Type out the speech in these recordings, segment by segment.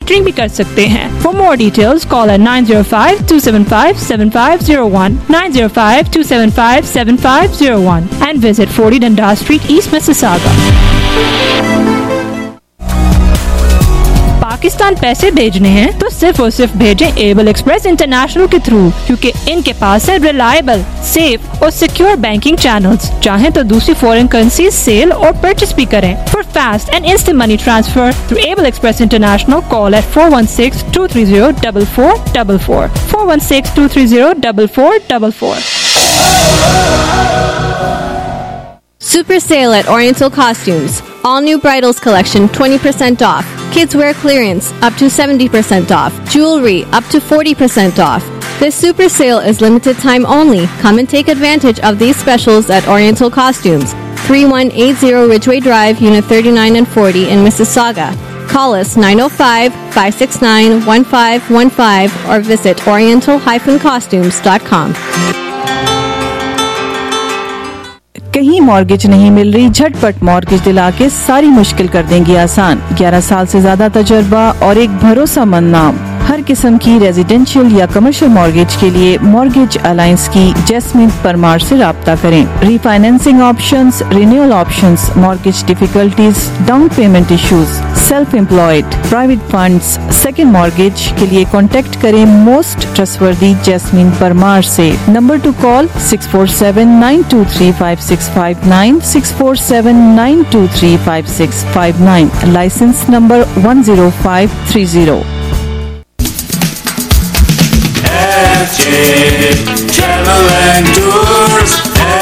Monitoring भी कर सकते हैं। For more details call at 905-275-7501, 905-275-7501 and visit 40 Dundas Street, East Mississauga. Pakistan पैसे भेजने हैं तो सिर्फ और सिर्फ भेजें एबल एक्सप्रेस इंटरनेशनल के थ्रू, क्योंकि इनके पास है रिलायबल, सेफ और सिक्योर बैंकिंग चैनल्स। चाहें तो दूसरी फॉरेन करेंसी सेल और परचेस भी करें। For fast and instant money transfer through Able Express International call at 416-230-4444, 416-230-4444. Super sale at Oriental Costumes. All new bridals collection 20% off. Kids wear clearance up to 70% off. Jewelry up to 40% off. This super sale is limited time only. Come and take advantage of these specials at Oriental Costumes. 3180 Ridgeway Drive, Unit 39 and 40 in Mississauga. Call us 905-569-1515 or visit oriental-costumes.com. कहीं mortgage नहीं मिल रही, झटपट mortgage दिला के सारी मुश्किल कर देंगी आसान। 11 साल से ज्यादा तजुर्बा और एक भरोसेमंद नाम। हर किस्म की रेजिडेंशियल या कमर्शियल मॉर्गेज के लिए मॉर्गेज अलायंस की जैस्मिन परमार से राब्ता करें। Refinancing options, renewal options, mortgage difficulties, down payment issues, self employed, private funds, second mortgage के लिए कॉन्टेक्ट करें मोस्ट ट्रस्टवर्दी जैस्मिन परमार से। Number to call 647-923-5659, 647-923-5659, licence number 10530। Travel and Tours,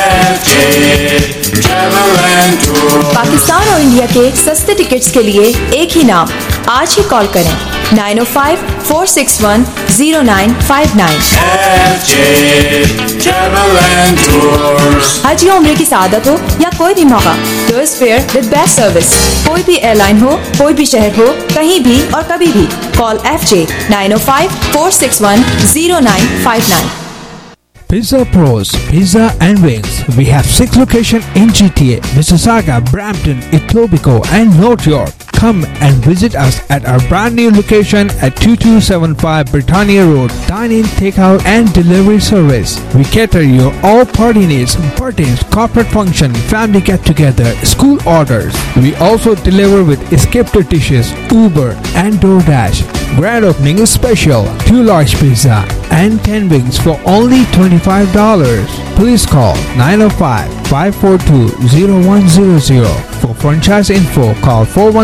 Travel and Tours। Pakistan और India के सस्ते tickets के लिए एक ही नाम, आज ही कॉल करें 905-461-0959। Travel and Tours। हज या उम्रे की सादत हो या कोई भी मौका, tourist fare with best service. कोई भी एयरलाइन हो, कोई भी शहर हो, कहीं भी और कभी भी, call FJ 905-461-0959। Pizza Pros, Pizza and Wings. We have 6 locations in GTA, Mississauga, Brampton, Etobicoke and North York. Come and visit us at our brand new location at 2275 Britannia Road. Dine-in, takeout and delivery service. We cater your all party needs, birthdays, corporate function, family get-together, school orders. We also deliver with escaped dishes, Uber and DoorDash. Grand opening is special. 2 large pizza and 10 wings for only $25. Please call 905-542-0100. For franchise info, call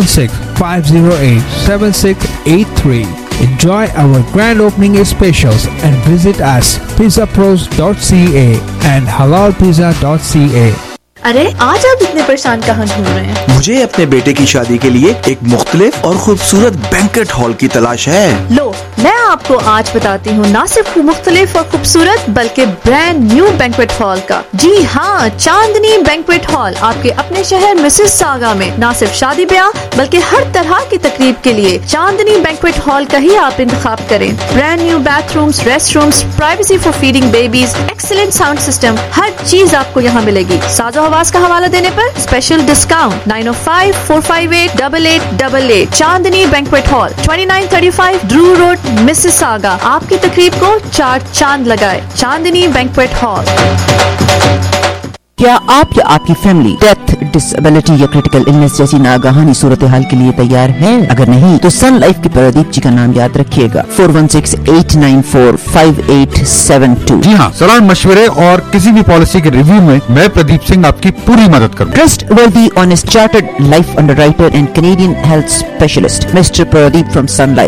416-508-7683. Enjoy our grand opening specials and visit us pizzapros.ca and halalpizza.ca. अरे आज आप इतने परेशान कहाँ ढूंढ रहे हैं? मुझे अपने बेटे की शादी के लिए एक मुख्तलिफ और खूबसूरत बैंकेट हॉल की तलाश है। लो, मैं आपको आज बताती हूँ ना सिर्फ मुख्तलिफ और खूबसूरत बल्कि ब्रांड न्यू बैंक्वेट हॉल का। जी हाँ, चांदनी बैंक्वेट हॉल आपके अपने शहर मिसिसागा में ना सिर्फ शादी ब्याह बल्कि हर तरह की तकरीब के लिए चांदनी बैंक्वेट हॉल का ही आप इंतखाब करें। Brand new bathrooms, restrooms, privacy for feeding babies, excellent sound system, हर चीज आपको यहाँ मिलेगी। साजो आवाज का हवाला देने पर special discount 905-458-8888। Chandni banquet hall 2935 Drew Road Mississauga आपकी तकरीब को 4 चांद लगाए। Chandni banquet hall. क्या आप या आपकी फैमिली डेथ, डिसेबिलिटी या क्रिटिकल इलनेस जैसी नागहानी सूरत हाल के लिए तैयार है? अगर नहीं तो सन लाइफ के प्रदीप जी का नाम याद रखिएगा। 416-894-5872। जी हाँ, सलाह मशवरे और किसी भी पॉलिसी के रिव्यू में मैं प्रदीप सिंह आपकी पूरी मदद करूँगा। Trustworthy, honest, chartered life underwriter and Canadian health specialist, Mr. Pradeep from Sun Life.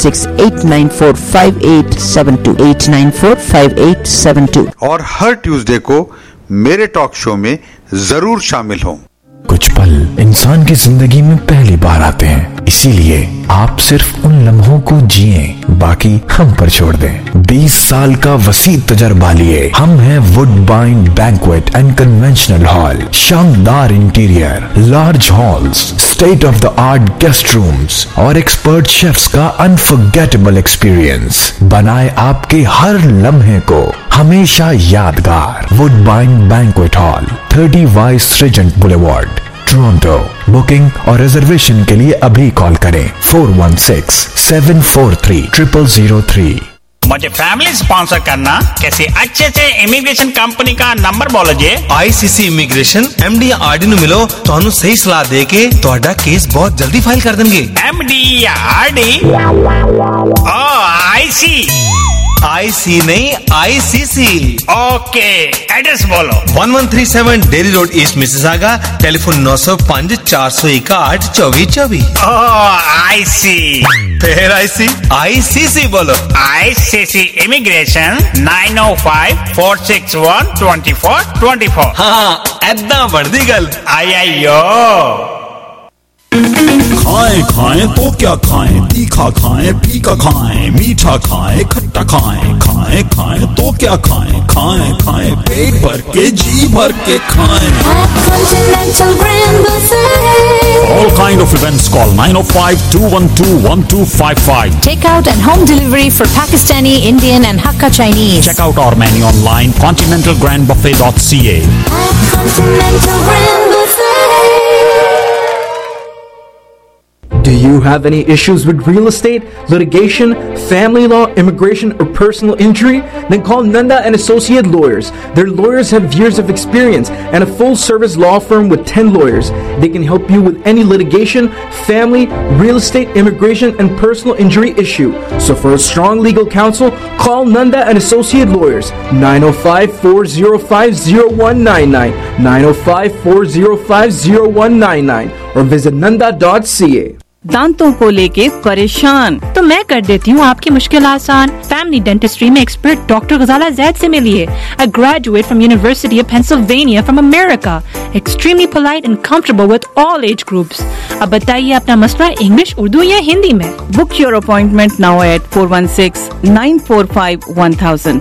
416-894-5872, 894-5872। और हर ट्यूसडे को मेरे टॉक शो में जरूर शामिल हों। कुछ पल इंसान की जिंदगी में पहली बार आते हैं, इसीलिए आप सिर्फ उन लम्हों को जिएं, बाकी हम पर छोड़ दें। 20 साल का वसी तजर्बा लिए हम हैं Woodbine banquet and conventional hall. शानदार interior, large halls, state of the art guest rooms और एक्सपर्ट शेफ्स का अनफॉरगेटेबल एक्सपीरियंस बनाए आपके हर लम्हे को हमेशा यादगार। Woodbine banquet hall, 30 Vice Regent Boulevard, Toronto. Booking और रिजर्वेशन के लिए अभी कॉल करें 416-743-0003। मुझे फैमिली स्पॉन्सर करना कैसे अच्छे से इमिग्रेशन कंपनी का नंबर बोलो जी। ICC इमिग्रेशन MD RD ਨੂੰ ਮਿਲੋ, ਤੁਹਾਨੂੰ ਸਹੀ ਸਲਾਹ ਦੇ ਕੇ ਤੁਹਾਡਾ ਕੇਸ ਬਹੁਤ ਜਲਦੀ ਫਾਈਲ ਕਰ ਦੇਣਗੇ। MD या RD? IC नहीं ICC। ओके, एड्रेस बोलो। 1137 Derry Road East Mississauga, telephone 905 461 2424। फिर ICC बोलो। ICC immigration 905-461-2424। हाँ, ऐदा बढ़दी गल। आयो खाएं तो क्या खाएं, तीखा खाएं, फीका खाएं, मीठा खाएं, खट्टा खाएं, खाएं तो क्या खाएं, खाएं पेट भर के जी भर के खाएं। All kind of events, call 905-212-1255. Takeout and home delivery for Pakistani, Indian and Hakka Chinese. Check out our menu online, continentalgrandbuffet.ca. Continental Grand Buffet. Do you have any issues with real estate, litigation, family law, immigration, or personal injury? Then call Nanda and Associate Lawyers. Their lawyers have years of experience and a full-service law firm with 10 lawyers. They can help you with any litigation, family, real estate, immigration, and personal injury issue. So for a strong legal counsel, call Nanda and Associate Lawyers, 905-405-0199, 905-405-0199, or visit nanda.ca. दांतों को लेके परेशान तो मैं कर देती हूँ आपकी मुश्किल आसान। फैमिली डेंटिस्ट्री में एक्सपर्ट डॉक्टर गजाला जैद से मिलिए। A graduate from University of Pennsylvania from America, extremely polite and comfortable with all age groups. अब बताइए अपना मसला इंग्लिश, उर्दू या हिंदी में। Book your appointment now at 416-945-1000,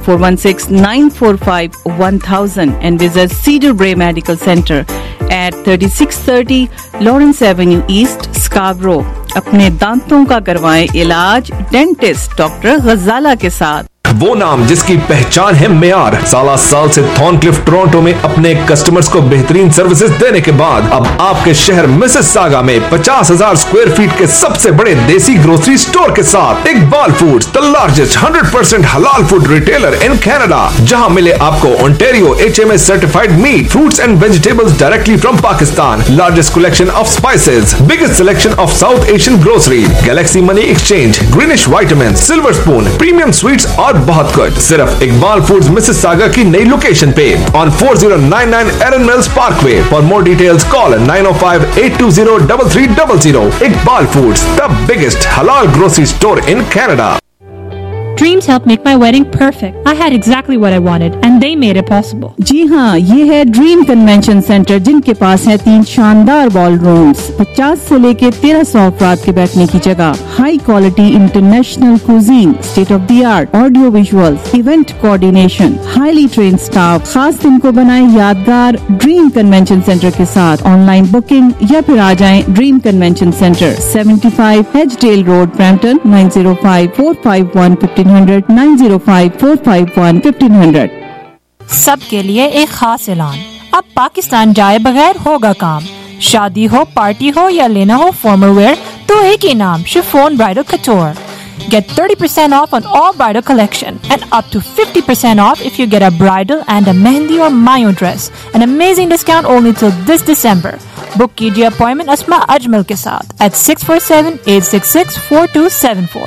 416-945-1000 and visit Cedar Bray Medical Center at 3630 Lawrence Avenue East, Scarborough. अपने दांतों का करवाएं इलाज डेंटिस्ट डॉक्टर गजाला के साथ। वो नाम जिसकी पहचान है मेयार, साला साल से थॉर्नक्लिफ टोरंटो में अपने कस्टमर्स को बेहतरीन सर्विसेज देने के बाद अब आपके शहर मिसिसागा में 50,000 स्क्वायर फीट के सबसे बड़े देसी ग्रोसरी स्टोर के साथ इकबाल फूड्स, द लार्जेस्ट 100% हलाल फूड रिटेलर इन कनाडा, जहां मिले आपको Ontario HMS certified meat, fruits and vegetables directly from Pakistan, largest collection of spices, biggest selection of South Asian grocery, Galaxy Money Exchange, Greenish Vitamin, Silver Spoon, premium sweets और बहुत कुछ सिर्फ Iqbal foods Mississauga की नई location पे on 4099 Erin Mills Parkway. For more details call 905-820-3300। Iqbal Foods, the biggest halal grocery store in Canada. Dreams helped make my wedding perfect. I had exactly what I wanted and they made it possible. जी हाँ, ये है dream Convention centre, जिनके पास है 3 शानदार ball rooms, 50 से लेके 1300 अफराद के बैठने की जगह, high quality international cuisine, state of the art audio visuals, event coordination, highly train staff. खास दिन को बनाए यादगार ड्रीम कन्वेंशन सेंटर के साथ। ऑनलाइन बुकिंग या फिर आ जाएं Dream Convention Centre, 75 Hedgedale Road, Brampton, 905-451-1500, 905-451-1500। सबके लिए एक खास ऐलान, अब पाकिस्तान जाए बगैर होगा काम। शादी हो, पार्टी हो या लेना हो फॉर्मल वेयर, तो एक ही नाम, Chiffon Bridal Couture. Get 30% off on all bridal collection and up to 50% off if you get a bridal and a mehndi or mayo dress. An amazing discount only till this December. Book कीजिए appointment Asma Ajmal के साथ at 647-866-4274,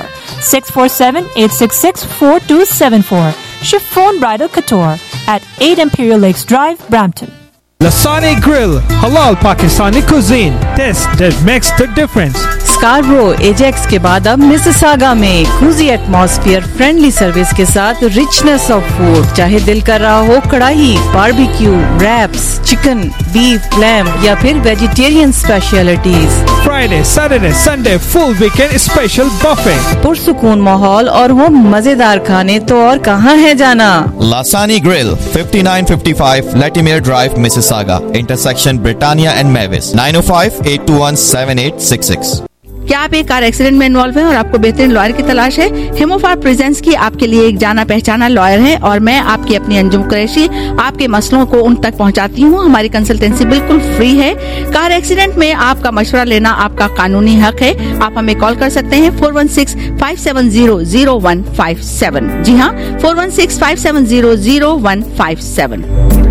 647-866-4274. Chiffon Bridal Couture at 8 Imperial Lakes Drive, Brampton. Lasani Grill, halal Pakistani cuisine. Taste that makes the difference. Scarborough Ajax के बाद अब Mississauga में cruzi atmosphere, friendly service के साथ richness of food. चाहे दिल कर रहा हो kadhai, barbecue, wraps, chicken, beef, lamb या फिर vegetarian specialities. Friday, Saturday, Sunday, full weekend special buffet. पुरसुकून माहौल और वो मजेदार खाने तो और कहाँ है जाना। Lasani Grill, 5955 Latimer Drive, Mississauga, intersection Britannia and Mavis, 905-821-7866. क्या आप एक कार एक्सीडेंट में इन्वॉल्व हैं और आपको बेहतरीन लॉयर की तलाश है? हिमोफार प्रेजेंस की आपके लिए एक जाना पहचाना लॉयर है और मैं आपकी अपनी अंजुम कुरैशी आपके मसलों को उन तक पहुंचाती हूं। हमारी कंसल्टेंसी बिल्कुल फ्री है। कार एक्सीडेंट में आपका मशवरा लेना आपका कानूनी हक है। आप हमें कॉल कर सकते हैं 416-570-0157। जी हाँ, 416-570-0157।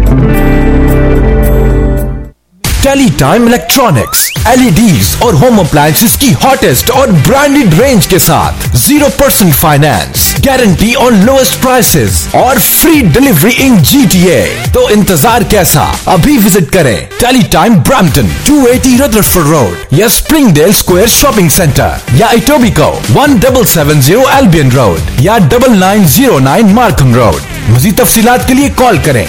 टेलीटाइम इलेक्ट्रॉनिक्स, LEDs और होम अप्लायंसेस की हॉटेस्ट और ब्रांडेड रेंज के साथ 0% फाइनेंस, गारंटी और लोएस्ट प्राइसेस और फ्री डिलीवरी इन GTA। तो इंतजार कैसा, अभी विजिट करें टेलीटाइम ब्रैम्पटन 280 रदरफोर्ड रोड या स्प्रिंगडेल स्क्वायर शॉपिंग सेंटर या इटोबिको 1770 एल्बियन रोड या 9909 मार्कम रोड। मज़ीद तफसीलात के लिए कॉल करें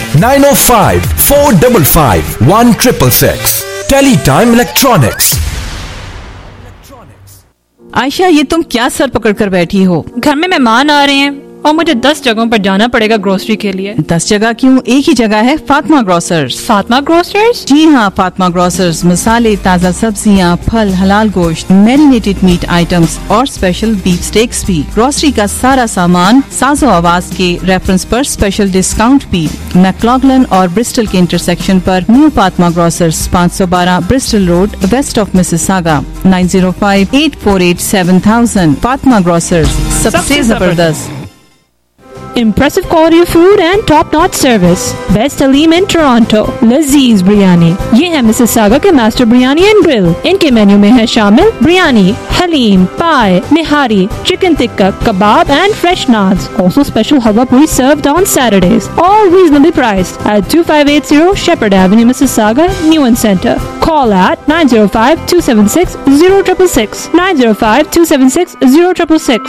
905-455-1666। टेलीटाइम इलेक्ट्रॉनिक्स। आयशा, ये तुम क्या सर पकड़ कर बैठी हो? घर में मेहमान आ रहे हैं और मुझे 10 जगहों पर जाना पड़ेगा ग्रोसरी के लिए। 10 जगह क्यों, एक ही जगह है, फातिमा ग्रोसर्स। फातिमा ग्रोसर्स? जी हाँ, फातिमा ग्रोसर्स मसाले, ताज़ा सब्जियाँ, फल, हलाल गोश्त, मैरिनेटेड मीट आइटम्स और स्पेशल बीफ स्टेक्स भी। ग्रोसरी का सारा सामान साजो आवाज के रेफरेंस पर स्पेशल डिस्काउंट भी। मैक्लॉगलन और ब्रिस्टल के इंटरसेक्शन पर New Fatima Grocers, 512 Bristol Road, west of Mississauga, 9058487000। Fatima Grocers, सबसे जबरदस्त। Impressive quality of food and top-notch service. Best Halim in Toronto. Lazeez biryani, ये है मिसिसागा के मास्टर बिरयानी एंड ग्रिल। इनके मेन्यू में है शामिल biryani, haleem, paya, nihari, chicken tikka, kebab and fresh naans. Also special halwa puri served on Saturdays. All reasonably priced at 2580 Shepherd Avenue, Mississauga, Newen Center. Call at 905-276-0666. 905-276-0666.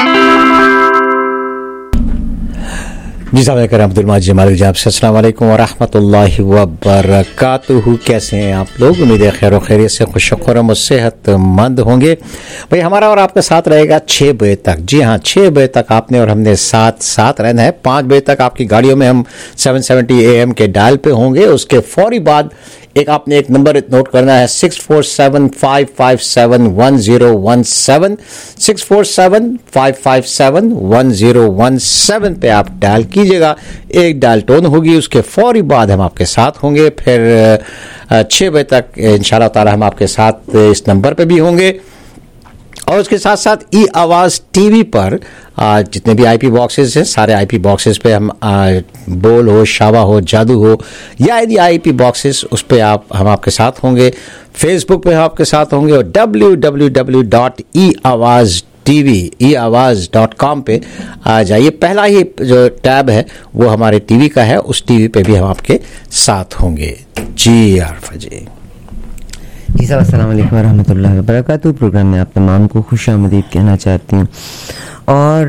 जी साहब अब्दुल माजिद मालिक जी, आपसे अस्सलाम वालेकुम व रहमतुल्लाहि व बरकातुहू। कैसे हैं आप लोग? उम्मीद है खैर खैरियत से, खुशखुरम और सेहतमंद होंगे। भाई हमारा और आपका साथ रहेगा 6 बजे तक। जी हाँ, 6 बजे तक आपने और हमने साथ रहना है। 5 बजे तक आपकी गाड़ियों में हम 770 AM के डायल पे होंगे। उसके फौरी बाद आपने एक नंबर नोट करना है 647-557-1017 647-557-1017 पे आप डायल कीजिएगा। एक डायल टोन होगी, उसके फौरी बाद हम आपके साथ होंगे। फिर 6 बजे तक इंशाल्लाह ताला हम आपके साथ इस नंबर पे भी होंगे। और उसके साथ साथ ई आवाज़ टीवी पर जितने भी IP बॉक्सेस हैं, सारे IP बॉक्सेस पे हम बोल हो, शावा हो, जादू हो या यदि IP बॉक्सेस, उस पे हम आपके साथ होंगे। फेसबुक पे हम आपके साथ होंगे और www.eawaztv.com पे आ जाइए। पहला ही जो टैब है वो हमारे टीवी का है, उस टीवी पे भी हम आपके साथ होंगे। जी आरफा जी। जी साहब, अस्सलाम वालेकुम रहमतुल्लाहि व बरकातुहू। प्रोग्राम में आप तमाम को खुशामदीद कहना चाहती हूँ और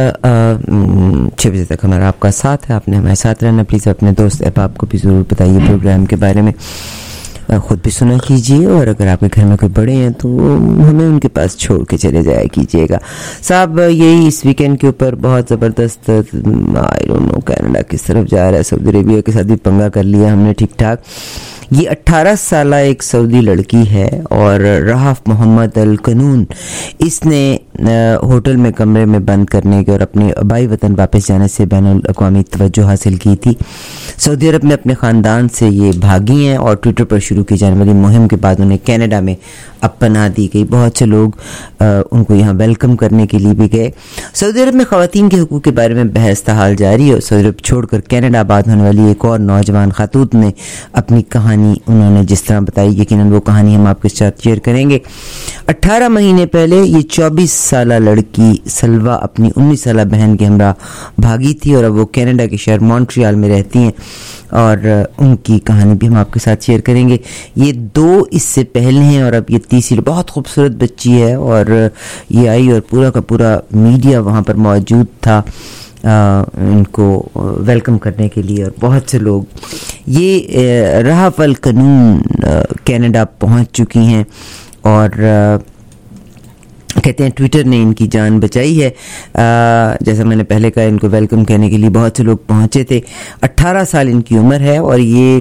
6 बजे तक हमारा आपका साथ है। आपने हमारे साथ रहना। प्लीज़ अपने दोस्त अहबाब को भी ज़रूर बताइए प्रोग्राम के बारे में, ख़ुद भी सुना कीजिए और अगर आपके घर में कोई बड़े हैं तो हमें उनके पास छोड़ के चले जाया कीजिएगा। साहब, यही इस वीकेंड के ऊपर बहुत ज़बरदस्त, आई डोंट नो कनाडा किस तरफ जा रहा है, सऊदी अरेबिया के साथ भी पंगा कर लिया हमने ठीक ठाक। ये 18 साल एक सऊदी लड़की है और राहफ मोहम्मद अल कनून, इसने होटल में कमरे में बंद करने के और अपने आबाई वतन वापस जाने से बैनुल अक़वामी तवज्जो हासिल की थी। सऊदी अरब में अपने ख़ानदान से ये भागी हैं और ट्विटर पर शुरू की जाने वाली मुहिम के बाद उन्हें कनाडा में अब पनाह दी गई। बहुत से लोग उनको यहाँ वेलकम करने के लिए भी गए। सऊदी अरब में ख़वातीन के हुकूक़ के बारे में बहस हाल जारी है। सऊदी अरब छोड़कर कनाडा आबाद होने वाली एक और नौजवान खातून ने अपनी कहानी उन्होंने जिस तरह बताई, यकीनन वो कहानी हम आपके साथ शेयर करेंगे। 18 महीने पहले ये 24 साल लड़की सलवा अपनी 19 साल बहन के हमरा भागी थी और अब वो कनाडा के शहर मॉन्ट्रियल में रहती हैं और उनकी कहानी भी हम आपके साथ शेयर करेंगे। ये 2 इससे पहले हैं और अब ये तीसरी बहुत खूबसूरत बच्ची है और ये आई और पूरा का पूरा मीडिया वहाँ पर मौजूद था इनको वेलकम करने के लिए और बहुत से लोग। ये राहफ अल कनून कनाडा पहुँच चुकी हैं और कहते हैं ट्विटर ने इनकी जान बचाई है। जैसा मैंने पहले कहा, इनको वेलकम कहने के लिए बहुत से लोग पहुंचे थे। 18 साल इनकी उम्र है और ये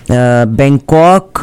बैंकॉक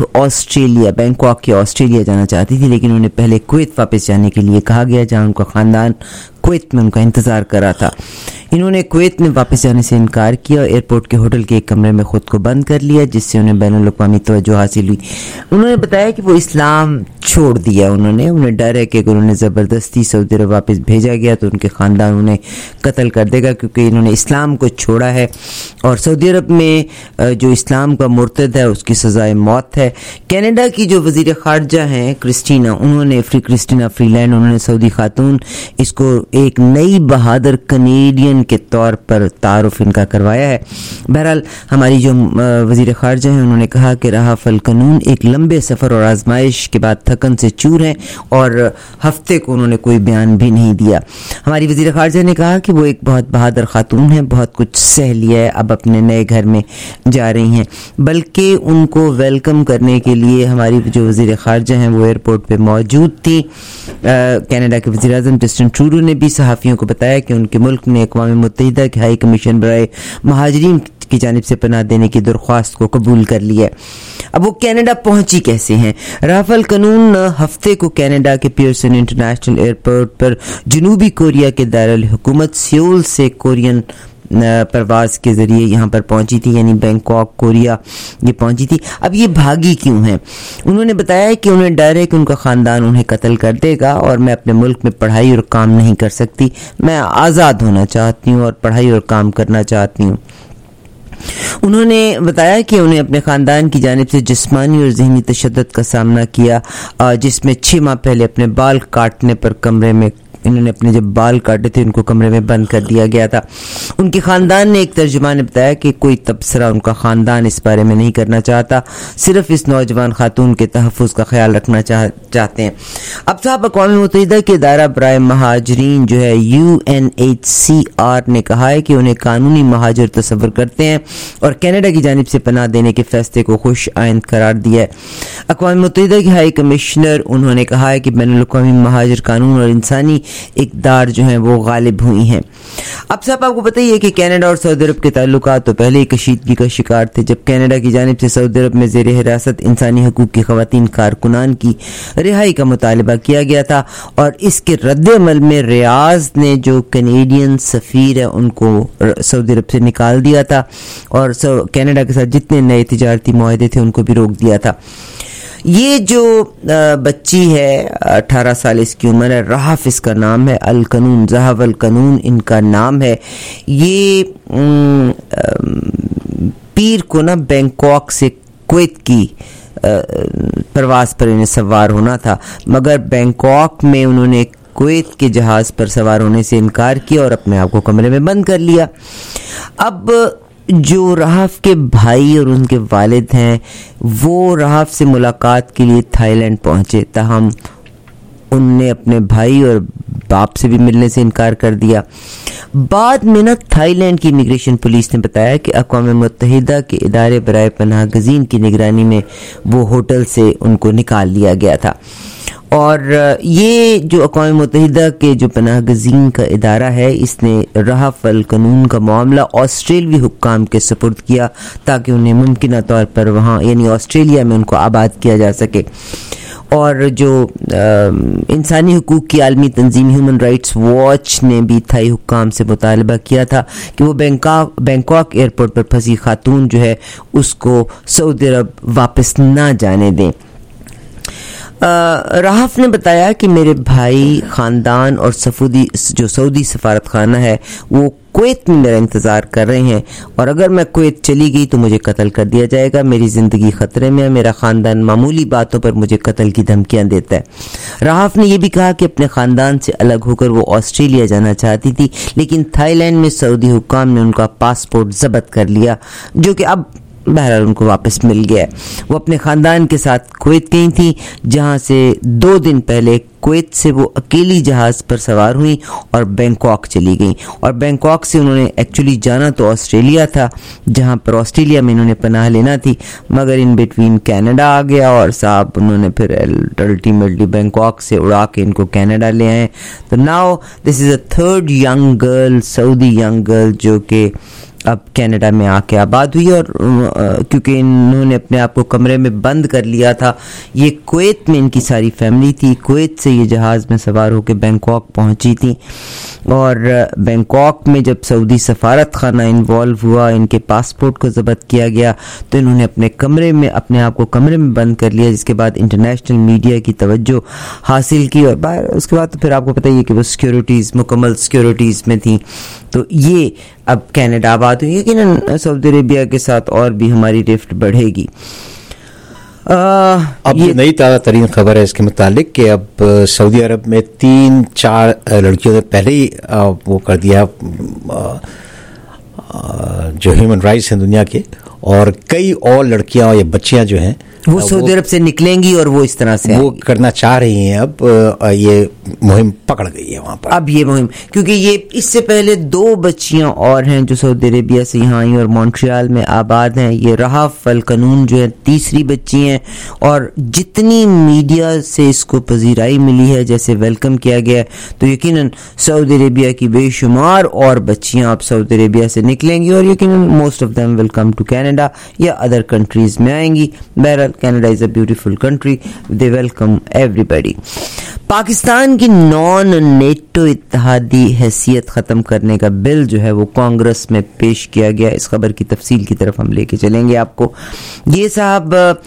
के ऑस्ट्रेलिया जाना चाहती थी, लेकिन उन्हें पहले कुवैत वापस जाने के लिए कहा गया, जहां उनका ख़ानदान कुवैत में उनका इंतज़ार कर रहा था। इन्होंने कुवैत में वापस जाने से इनकार किया और एयरपोर्ट के होटल के एक कमरे में खुद को बंद कर लिया, जिससे उन्हें बैनुल-अक़वामी तवज्जो हासिल हुई। उन्होंने बताया कि वो इस्लाम छोड़ दिया। उन्हें डर है कि अगर उन्हें ज़बरदस्ती सऊदी अरब वापस भेजा गया तो उनके ख़ानदान उन्हें कत्ल कर देगा, क्योंकि इन्होंने इस्लाम को छोड़ा है और सऊदी अरब में जो इस्लाम का मुर्तद है उसकी सज़ाए मौत है। कनाडा की जो वज़ीर ख़ारजा हैं क्रिस्टीना फ्रीलैंड, उन्होंने सऊदी खातून इसको एक नई बहादुर कनेडियन के तौर पर तारुफ इनका करवाया है। बहरहाल हमारी जो वज़ीर ख़ारजा हैं उन्होंने कहा कि राहफ अल कनून एक लंबे सफ़र और आजमाइश के बाद थकन से चूर हैं और हफ्ते को उन्होंने कोई बयान भी नहीं दिया। हमारी वज़ीर ख़ारजा ने कहा कि वो एक बहुत बहादुर खातून है, बहुत कुछ सह लिया है, अब अपने नए घर में जा रही हैं। बल्कि उनको वेलकम करने के लिए हमारी जो वज़ीर ख़ारजा हैं वो एयरपोर्ट पे मौजूद थी। कनाडा के वज़ीर आज़म जस्टिन ट्रूडो ने भी सहाफ़ियों को बताया कि उनके मुल्क ने अक़वाम मुत्तहिदा के हाई कमीशन बराए महाजरीन की जानिब से पनाह देने की दरख्वास्त को कबूल कर लिया। अब वो कनाडा पहुंची कैसे हैं? राहफ अल कनून हफ्ते को कनाडा के पियर्सन इंटरनेशनल एयरपोर्ट पर जनूबी कोरिया के दारुल हुकूमत सियोल से कोरियन परवाज के जरिए यहाँ पर पहुंची थी, यानी बैंकॉक कोरिया ये पहुंची थी। अब ये भागी क्यों हैं? उन्होंने बताया कि उन्हें डर है कि उनका ख़ानदान उन्हें कत्ल कर देगा और मैं अपने मुल्क में पढ़ाई और काम नहीं कर सकती। मैं आज़ाद होना चाहती हूँ और पढ़ाई और काम करना चाहती हूँ। उन्होंने बताया कि उन्हें अपने ख़ानदान की जानिब से जिस्मानी और ज़हनी तशद्दुद का सामना किया, जिसमें 6 माह पहले अपने बाल काटने पर कमरे में इन्होंने अपने जब बाल काटे थे उनको कमरे में बंद कर दिया गया था। उनके ख़ानदान ने एक तर्जुमान ने बताया कि कोई तबसरा उनका ख़ानदान इस बारे में नहीं करना चाहता, सिर्फ इस नौजवान खातून के तहफ़्फ़ुज़ का ख्याल रखना चाहते हैं। अब साहब अक़वाम मुत्तहिदा के इदारा बराए महाजरीन जो है UNHCR ने कहा है कि उन्हें कानूनी महाजर तस्वर करते हैं और कनाडा की जानिब से पनाह देने के फैसले को खुश आइंद करार दिया है। अक़वाम मुत्तहिदा के हाई कमिश्नर उन्होंने कहा है कि बैनुल-अक़वामी महाजर कानून और इंसानी इक़दार जो हैं वो गालिब हुई हैं। अब साहब आपको पता ही है कि कनाडा और सऊदी अरब के ताल्लुकात तो पहले ही कशीदगी का शिकार थे, जब कनाडा की जानिब से सऊदी अरब में ज़ेर हिरासत इंसानी हकूक़ की ख़वातीन कारकुनान की रिहाई का मुतालबा किया गया था और इसके रद्द-ए-अमल में रियाज़ ने जो कनेडियन सफ़ीर है उनको सऊदी अरब से निकाल दिया था और कनाडा के साथ जितने नए तिजारती मुआहदे थे उनको भी रोक दिया था। ये जो बच्ची है 18 साल इसकी उम्र है, राहफ इसका नाम है, अल कनून ज़हब अल कनून इनका नाम है। ये पीर को ना बैंकॉक से कुवैत की परवाज़ पर इन्हें सवार होना था, मगर बैंकॉक में उन्होंने कुवैत के जहाज़ पर सवार होने से इनकार किया और अपने आप को कमरे में बंद कर लिया। अब जो राहफ के भाई और उनके वालिद हैं वो राहफ से मुलाकात के लिए थाईलैंड पहुंचे, ताहम उनने अपने भाई और बाप से भी मिलने से इनकार कर दिया। बाद में ना थाईलैंड की इमिग्रेशन पुलिस ने बताया कि अक़वाम मुत्तहिदा के इदारे बराए पनाह गज़ीन की निगरानी में वो होटल से उनको निकाल लिया गया था। और ये जो अक़वाम मुत्तहिदा के जो पनाह गज़ीन का इदारा है, इसने राहफ अल कनून का मामला ऑस्ट्रेलवी हुक्काम के सुपुर्द किया ताकि उन्हें मुमकिन तौर पर वहाँ यानी ऑस्ट्रेलिया में उनको आबाद किया जा सके। और जो इंसानी हुकूक की आलमी तंजीम ह्यूमन राइट्स वॉच ने भी थाई हुक्काम से मुतालबा किया था कि वो बैंकॉक एयरपोर्ट पर फंसी खातून जो है उसको सऊदी अरब वापस ना जाने दें। राहफ ने बताया कि मेरे भाई, ख़ानदान और जो सऊदी सफारत खाना है वो कुवैत में मेरा इंतज़ार कर रहे हैं और अगर मैं कुवैत चली गई तो मुझे कत्ल कर दिया जाएगा, मेरी ज़िंदगी ख़तरे में है, मेरा ख़ानदान मामूली बातों पर मुझे कत्ल की धमकियां देता है। राहफ ने यह भी कहा कि अपने ख़ानदान से अलग होकर वो ऑस्ट्रेलिया जाना चाहती थी, लेकिन थाईलैंड में सऊदी हुक्काम ने उनका पासपोर्ट ज़ब्त कर लिया, जो कि अब बहरहाल उनको वापस मिल गया। वो अपने ख़ानदान के साथ कुवैत गई थी, जहाँ से 2 दिन पहले कुवैत से वो अकेली जहाज़ पर सवार हुई और बैंकॉक चली गई। और बैंकॉक से उन्होंने एक्चुअली जाना तो ऑस्ट्रेलिया था, जहाँ पर ऑस्ट्रेलिया में इन्होंने पनाह लेना थी, मगर इन बिटवीन कनाडा आ गया और साहब उन्होंने फिर अल्टीमेटली बैंकॉक से उड़ा के इनको कनाडा ले आए। तो now this is a third young girl, Saudi young girl, जो कि अब कनाडा में आके आबाद हुई। और क्योंकि इन्होंने अपने आप को कमरे में बंद कर लिया था, ये कुवैत में इनकी सारी फैमिली थी, कुवैत से ये जहाज़ में सवार होकर बैंकॉक पहुंची थी। और बैंकॉक में जब सऊदी सफारत खाना इन्वॉल्व हुआ, इनके पासपोर्ट को ज़ब्त किया गया, तो इन्होंने अपने आप को कमरे में बंद कर लिया, जिसके बाद इंटरनेशनल मीडिया की तवज्जो हासिल की। और उसके बाद तो फिर आपको पता ही है कि वो मुकम्मल सिक्योरिटीज़ में थी। तो ये अब कनाडा आबाद हुई, यकीनन सऊदी अरेबिया के साथ और भी हमारी रिफ्ट बढ़ेगी। अब ये नई ताज़ा तरीन खबर है इसके मुतालिक कि अब सऊदी अरब में 3-4 लड़कियों ने पहले ही वो कर दिया जो ह्यूमन राइट्स हैं दुनिया के, और कई और लड़कियां या बच्चियां जो हैं वो सऊदी अरब से निकलेंगी और वो इस तरह से वो करना चाह रही हैं। अब ये मुहिम पकड़ गई है वहाँ पर। अब ये मुहिम, क्योंकि ये इससे पहले 2 बच्चियां और हैं जो सऊदी अरेबिया से यहाँ आई और मॉन्ट्रियल में आबाद हैं। ये रहाफ अल कनून जो है तीसरी बच्ची हैं, और जितनी मीडिया से इसको पजीराई मिली है, जैसे वेलकम किया गया है, तो यकीनन सऊदी अरेबिया की बेशुमार और बच्चियां अब सऊदी अरेबिया से निकलेंगी और यकीनन most of them will come to Canada या अदर कंट्रीज में आएंगी। बहरहाल Canada is a beautiful country. They welcome everybody. Pakistan की नॉन नेटो इत्तेहादी हैसियत ख़त्म करने का बिल जो है वो कांग्रेस में पेश किया गया। इस खबर की तफसील की तरफ हम लेके चलेंगे आपको। ये साहब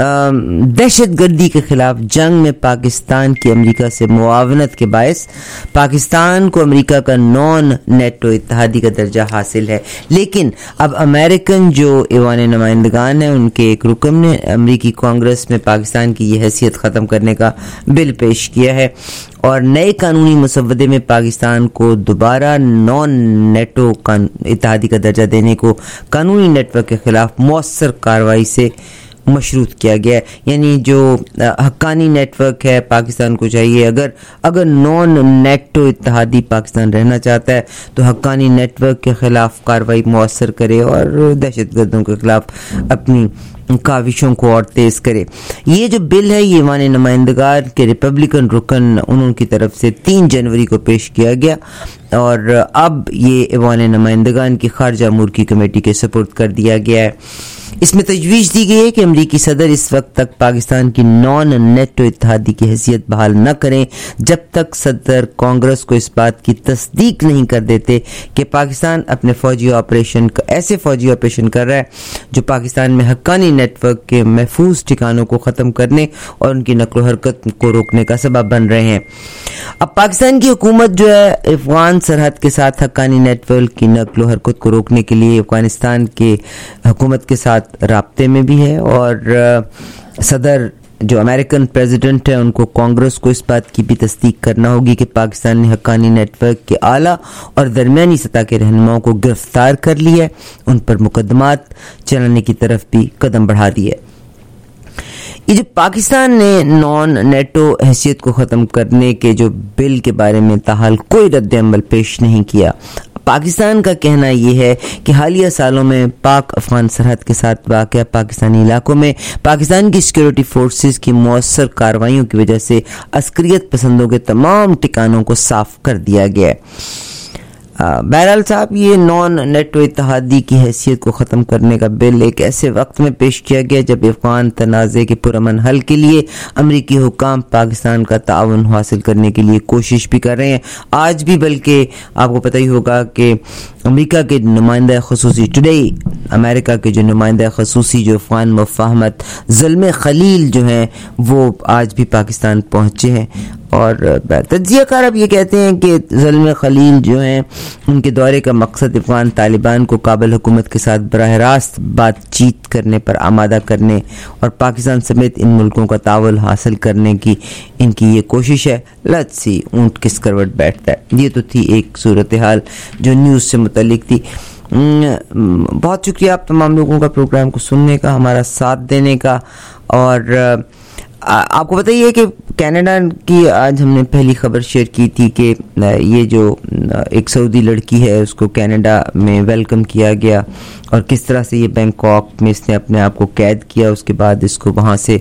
दहशतगर्दी के खिलाफ जंग में पाकिस्तान की अमेरिका से मुआवनत के बायस पाकिस्तान को अमेरिका का नॉन नेटो इत्तेहादी का दर्जा हासिल है। लेकिन अब अमेरिकन जो ऐवान नुमाइंदगान है, उनके एक रुकन ने अमेरिकी कांग्रेस में पाकिस्तान की ये हैसियत ख़त्म करने का बिल पेश किया है और नए कानूनी मसवदे में पाकिस्तान को दोबारा नॉन नेटो इत्तेहादी का दर्जा देने को कानूनी नेटवर्क के खिलाफ मौसर कार्रवाई से मशरूत किया गया है। यानी जो हक्कानी नेटवर्क है, पाकिस्तान को चाहिए अगर नॉन नेटो इत्तेहादी पाकिस्तान रहना चाहता है तो हक्कानी नेटवर्क के खिलाफ कार्रवाई मौसर करे और दहशतगर्दों के खिलाफ अपनी काविशों को और तेज करे। ये जो बिल है ये ऐवान नुमाइंदगान के रिपब्लिकन रुकन उनकी तरफ से 3 जनवरी को पेश किया गया और अब ये ऐवान नुमाइंदगान की खारजा अमूर की कमेटी के सुपुर्द कर दिया गया है। इसमें तजवीज़ दी गई है कि अमरीकी सदर इस वक्त तक पाकिस्तान की नॉन नेटो इत्तेहादी की हैसियत बहाल न करें जब तक सदर कांग्रेस को इस बात की तस्दीक नहीं कर देते कि पाकिस्तान अपने ऐसे फौजी ऑपरेशन कर रहा है जो पाकिस्तान में हक्कानी नेटवर्क के महफूज ठिकानों को ख़त्म करने और उनकी नकलो हरकत को रोकने का सबब बन रहे हैं। अब पाकिस्तान की हुकूमत जो है अफगान सरहद के साथ हक्कानी नेटवर्क की नकलो हरकत को रोकने के लिए अफगानिस्तान के हुकूमत के साथ राब्ते में भी है और सदर जो अमेरिकन प्रेसिडेंट है उनको कांग्रेस को इस बात की भी तस्दीक करना होगी कि पाकिस्तान ने हक्कानी नेटवर्क के आला और दरमियानी सतह के रहनुमाओं को गिरफ्तार कर लिया है, उन पर मुकदमात चलाने की तरफ भी कदम बढ़ा दिया है। ये जो पाकिस्तान ने नॉन नेटो हैसियत को ख़त्म करने के जो बिल के बारे में ताहाल कोई रद्द अमल पेश नहीं किया। पाकिस्तान का कहना यह है कि हालिया सालों में पाक अफगान सरहद के साथ वाक़या पाकिस्तानी इलाकों में पाकिस्तान की सिक्योरिटी फोर्सेस की मौसर कार्रवाइयों की वजह से अस्करियत पसंदों के तमाम ठिकानों को साफ कर दिया गया है। बहरहाल साहब ये नॉन नेटो इत्तेहादी की हैसियत को ख़त्म करने का बिल एक ऐसे वक्त में पेश किया गया जब अफगान तनाज़े के पुरअमन हल के लिए अमरीकी हुकाम पाकिस्तान का ताउन हासिल करने के लिए कोशिश भी कर रहे हैं आज भी। बल्कि आपको पता ही होगा कि अमेरिका के नुमाइंदा ख़ुसूसी टुडे अमेरिका के जो नुमाइंदा ख़ुसूसी जो अफगान मुफाहमत ज़ल्मे खलील जो हैं वो आज भी पाकिस्तान पहुँचे हैं और तज्ज़ियाकार अब ये कहते हैं कि ज़ल्मे खलील जो हैं उनके दौरे का मकसद अफगान तालिबान को काबुल हुकूमत के साथ बराह रास्त बातचीत करने पर आमादा करने और पाकिस्तान समेत इन मुल्कों का ताउन हासिल करने की इनकी ये कोशिश है। लेट्स सी ऊंट किस करवट बैठता है। ये तो थी एक सूरत हाल जो न्यूज़ से मुतल्लिक थी। बहुत शुक्रिया आप तमाम लोगों का प्रोग्राम को सुनने का, हमारा साथ देने का। और आपको बताइए कि कनाडा की आज हमने पहली खबर शेयर की थी कि ये जो एक सऊदी लड़की है उसको कनाडा में वेलकम किया गया और किस तरह से ये बैंकॉक में इसने अपने आप को कैद किया, उसके बाद इसको वहाँ से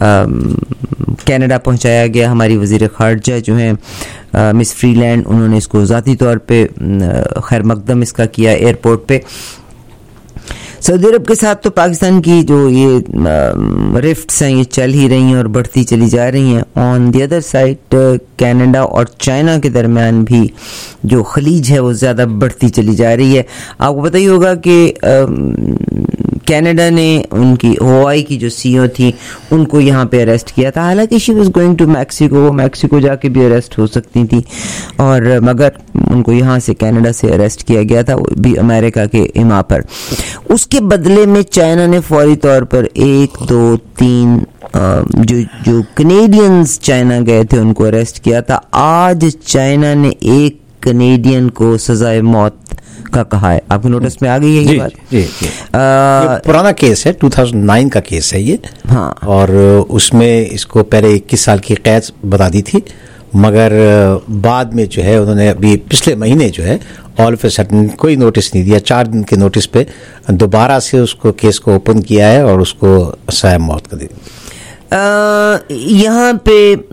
कनाडा पहुँचाया गया। हमारी वज़ीर ख़ारजा जो हैं मिस फ्रीलैंड, उन्होंने इसको ज़ाती तौर पे खैर मकदम इसका किया एयरपोर्ट पे। सऊदी अरब के साथ तो पाकिस्तान की जो ये रिफ्ट्स हैं ये चल ही रही हैं और बढ़ती चली जा रही हैं। On the other side Canada और चाइना के दरमियान भी जो खलीज है वो ज़्यादा बढ़ती चली जा रही है। आपको पता ही होगा कि कनाडा ने उनकी हवाई की जो सीईओ थी उनको यहाँ पे अरेस्ट किया था, हालांकि she was going to Mexico, वो मैक्सिको जाके भी अरेस्ट हो सकती थी और मगर उनको यहाँ से कनाडा से अरेस्ट किया गया था, वो भी अमेरिका के इमा पर। उसके बदले में चाइना ने फौरी तौर पर 1, 2, 3 जो कनेडियंस चाइना गए थे उनको अरेस्ट किया था। आज चाइना ने एक कनेडियन को सजाए मौत का कहा है। आपको नोटिस में आ गई है ये बात? जी। ये पुराना केस है, 2009 का केस है ये। हाँ। और उसमें इसको पहले 21 साल की कैद बता दी थी, मगर बाद में जो है उन्होंने अभी पिछले महीने जो है ऑल ऑफ ए सडन कोई नोटिस नहीं दिया, 4 दिन के नोटिस पे दोबारा से उसको केस को ओपन किया है और उसको सजा मौत कर दी। यहाँ पे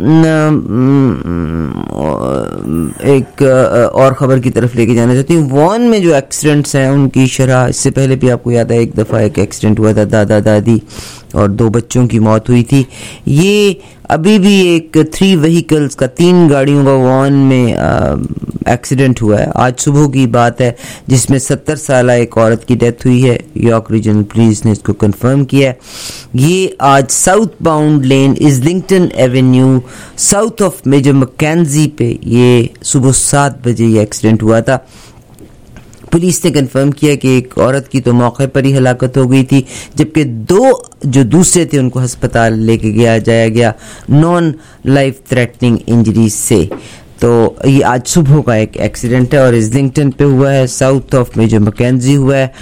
एक और ख़बर की तरफ लेके जाना चाहती हूँ। वॉन में जो एक्सीडेंट्स हैं उनकी शरह, इससे पहले भी आपको याद है एक दफ़ा एक एक्सीडेंट हुआ था, दादा दादी और 2 बच्चों की मौत हुई थी। ये अभी भी एक 3 व्हीकल्स का 3 गाड़ियों का वॉन में एक्सीडेंट हुआ है। आज सुबह की बात है जिसमें 70 साल एक औरत की डेथ हुई है। यॉर्क रीजनल पुलिस ने इसको कंफर्म किया है। ये आज southbound lane Islington Avenue south of Major Mackenzie पे ये सुबह 7 बजे ये एक्सीडेंट हुआ था। पुलिस ने कंफर्म किया कि एक औरत की तो मौके पर ही हलाकत हो गई थी, जबकि 2 जो दूसरे थे उनको अस्पताल लेके जाया गया नॉन लाइफ थ्रेटनिंग इंजरीज से। तो ये आज सुबह का एक एक्सीडेंट है और इज़लिंगटन पे हुआ है, साउथ ऑफ मेजर मैकेंजी हुआ है।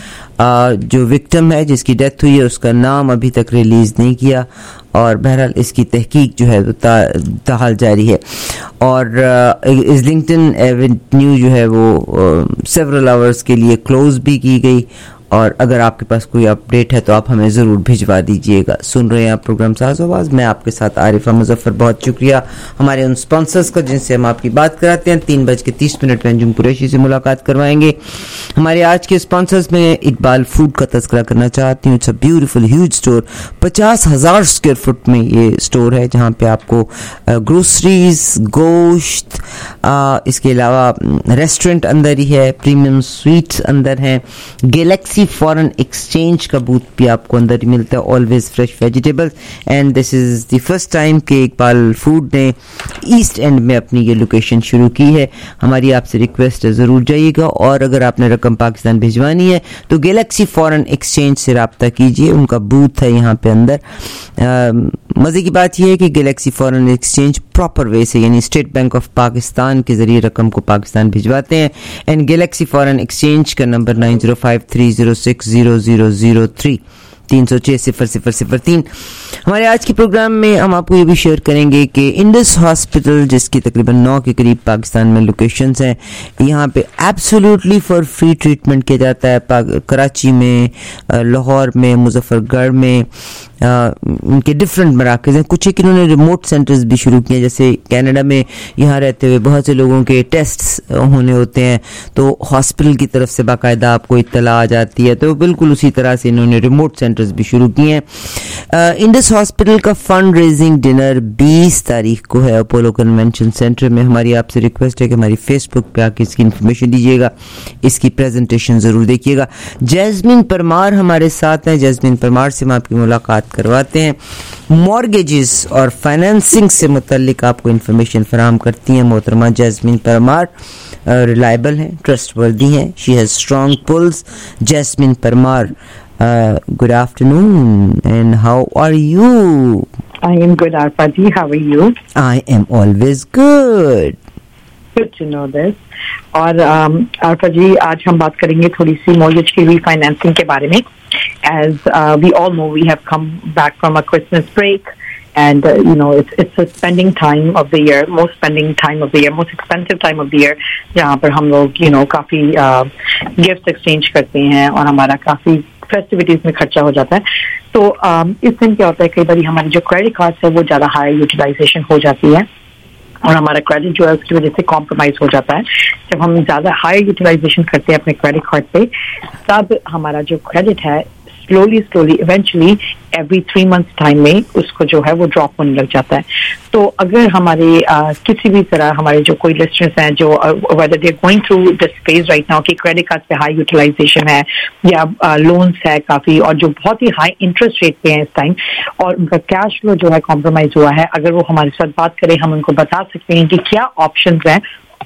जो विक्टिम है जिसकी डेथ हुई है उसका नाम अभी तक रिलीज नहीं किया और बहरहाल इसकी तहकीक जो है ताहाल जारी है। और इज़लिंगटन एवेन्यू जो है वो सेवरल आवर्स के लिए क्लोज भी की गई और अगर आपके पास कोई अपडेट है तो आप हमें ज़रूर भिजवा दीजिएगा। सुन रहे हैं आप प्रोग्राम साज़ आवाज़, मैं आपके साथ आरिफा मुजफ्फर। बहुत शुक्रिया हमारे उन स्पॉन्सर्स का जिनसे हम आपकी बात कराते हैं। 3:30 में अंजुम कुरैशी से मुलाकात करवाएंगे। हमारे आज के स्पॉन्सर्स में इकबाल फूड का तज़किरा करना चाहती हूँ। It's a beautiful huge store, 50,000 square foot में ये स्टोर है जहाँ पे आपको ग्रोसरीज, गोश्त, इसके अलावा रेस्टोरेंट अंदर ही है, प्रीमियम स्वीट्स अंदर हैं, गैलेक्सी फॉरेन एक्सचेंज का बूथ भी आपको अंदर ही मिलता है, always fresh vegetables. And this is the first time कि इकबाल फूड ने ईस्ट एंड में अपनी ये लोकेशन शुरू की है। हमारी आपसे रिक्वेस्ट है ज़रूर जाइएगा और अगर आपने रकम पाकिस्तान भिजवानी है तो गैलेक्सी फॉरेन एक्सचेंज से रब्ता कीजिए, उनका बूथ है यहाँ पे अंदर। मज़े की बात यह है कि Galaxy Foreign Exchange proper way से यानी स्टेट बैंक ऑफ पाकिस्तान के ज़रिए रकम को पाकिस्तान भिजवाते हैं। एंड गैलेक्सी फॉरेन एक्सचेंज का नंबर 9053060003 306-0003। हमारे आज के प्रोग्राम में हम आपको ये भी शेयर करेंगे कि इंडस हॉस्पिटल, जिसकी तकरीबन 9 के करीब पाकिस्तान में लोकेशंस हैं, यहाँ पे एब्सोल्युटली फॉर फ्री ट्रीटमेंट किया जाता है। कराची में, लाहौर में, मुजफ्फरगढ़ में इनके डिफरेंट मराकज़ हैं। कुछ एक इन्होंने रिमोट सेंटर्स भी शुरू किए, जैसे कनाडा में यहाँ रहते हुए बहुत से लोगों के टेस्ट्स होने होते हैं तो हॉस्पिटल की तरफ से बाकायदा आपको इत्तला आ जाती है, तो बिल्कुल उसी तरह से इन्होंने रिमोट सेंटर्स भी शुरू किए हैं। इंडस हॉस्पिटल का फंड रेजिंग डिनर 20 तारीख को है अपोलो कन्वेंशन सेंटर में। हमारी आपसे रिक्वेस्ट है कि हमारी फेसबुक पे आके इसकी इन्फॉर्मेशन दीजिएगा, इसकी प्रेजेंटेशन ज़रूर देखिएगा। जैस्मिन परमार हमारे साथ हैं, जैस्मिन परमार से हम आपकी मुलाकात करवाते हैं। मॉर्गेजेस और फाइनेंसिंग से मुतल्लिक आपको इन्फॉर्मेशन फराहम करती हैं मोहतरमा जैस्मिन परमार। रिलायबल हैं, ट्रस्टवर्दी हैं, she has strong pulls. Jasmine Parmar, good afternoon and how are you? I am good, Arfa ji. How are you? I am always good. Good to know this. और आरफा जी, आज हम बात करेंगे थोड़ी सी मॉर्गेज की refinancing के बारे में. As we all know, we have come back from a Christmas break, and it's a spending time of the year, most spending time of the year, most expensive time of the year, जहाँ पर हम लोग काफी gift exchange करते हैं और हमारा काफी फेस्टिविटीज में खर्चा हो जाता है. तो इस दिन क्या होता है, कई बार हमारे जो क्रेडिट कार्ड्स है वो ज्यादा हाई यूटिलाइजेशन हो जाती है और हमारा क्रेडिट जो है उसकी वजह से कॉम्प्रोमाइज हो जाता है. जब हम ज्यादा हाई यूटिलाइजेशन करते हैं अपने क्रेडिट कार्ड पे, तब हमारा जो क्रेडिट है slowly eventually every 3 months time में उसको जो है वो ड्रॉप होने लग जाता है. तो अगर हमारे किसी भी तरह हमारे जो कोई लिस्टनर्स हैं जो whether they are going through this phase right now कि क्रेडिट कार्ड पे हाई यूटिलाइजेशन है या लोन्स है काफी और जो बहुत ही हाई इंटरेस्ट रेट पे हैं इस टाइम और उनका कैश फ्लो जो है कॉम्प्रोमाइज हुआ है, अगर वो हमारे साथ बात करें हम उनको बता सकते हैं कि क्या ऑप्शंस हैं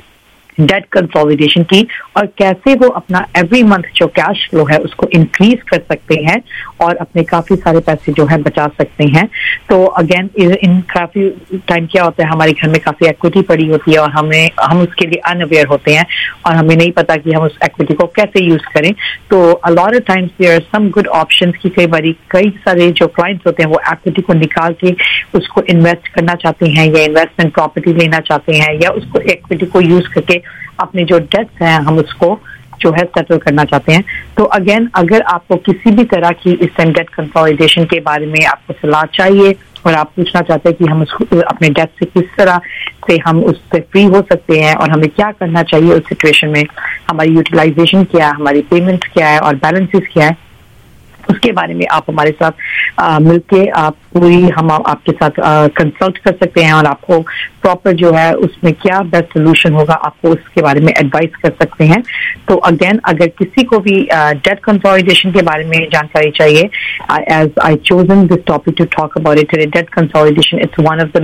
डेट कंसोलिडेशन की और कैसे वो अपना एवरी मंथ जो कैश फ्लो है उसको इंक्रीज कर सकते हैं और अपने काफी सारे पैसे जो है बचा सकते हैं. तो अगेन इन काफी टाइम क्या होता है, हमारे घर में काफी एक्विटी पड़ी होती है और हम उसके लिए अनअवेयर होते हैं और हमें नहीं पता कि हम उस एक्विटी को कैसे यूज करें. तो a lot of times there are some good options की कई सारे जो क्लाइंट्स होते हैं वो एक्विटी को निकाल के उसको इन्वेस्ट करना चाहते हैं या इन्वेस्टमेंट प्रॉपर्टी लेना चाहते हैं या उसको एक्विटी को यूज करके अपने जो डेट्स हैं हम उसको जो है सेटल करना चाहते हैं. तो अगेन अगर आपको किसी भी तरह की इस टाइम डेट कंसोलिडेशन के बारे में आपको सलाह चाहिए और आप पूछना चाहते हैं कि हम उसको अपने डेट से किस तरह से हम उससे फ्री हो सकते हैं और हमें क्या करना चाहिए उस सिचुएशन में, हमारी यूटिलाइजेशन क्या है, हमारी पेमेंट्स क्या है और बैलेंसेस क्या है, उसके बारे में आप हमारे साथ मिलके आप हम आपके साथ कंसल्ट कर सकते हैं और आपको प्रॉपर जो है उसमें क्या बेस्ट सोल्यूशन होगा आपको उसके बारे में एडवाइस कर सकते हैं. तो अगेन अगर किसी को भी डेट कंसोलिडेशन के बारे में जानकारी चाहिए, as I chosen this topic to talk about it today, debt consolidation it's one of the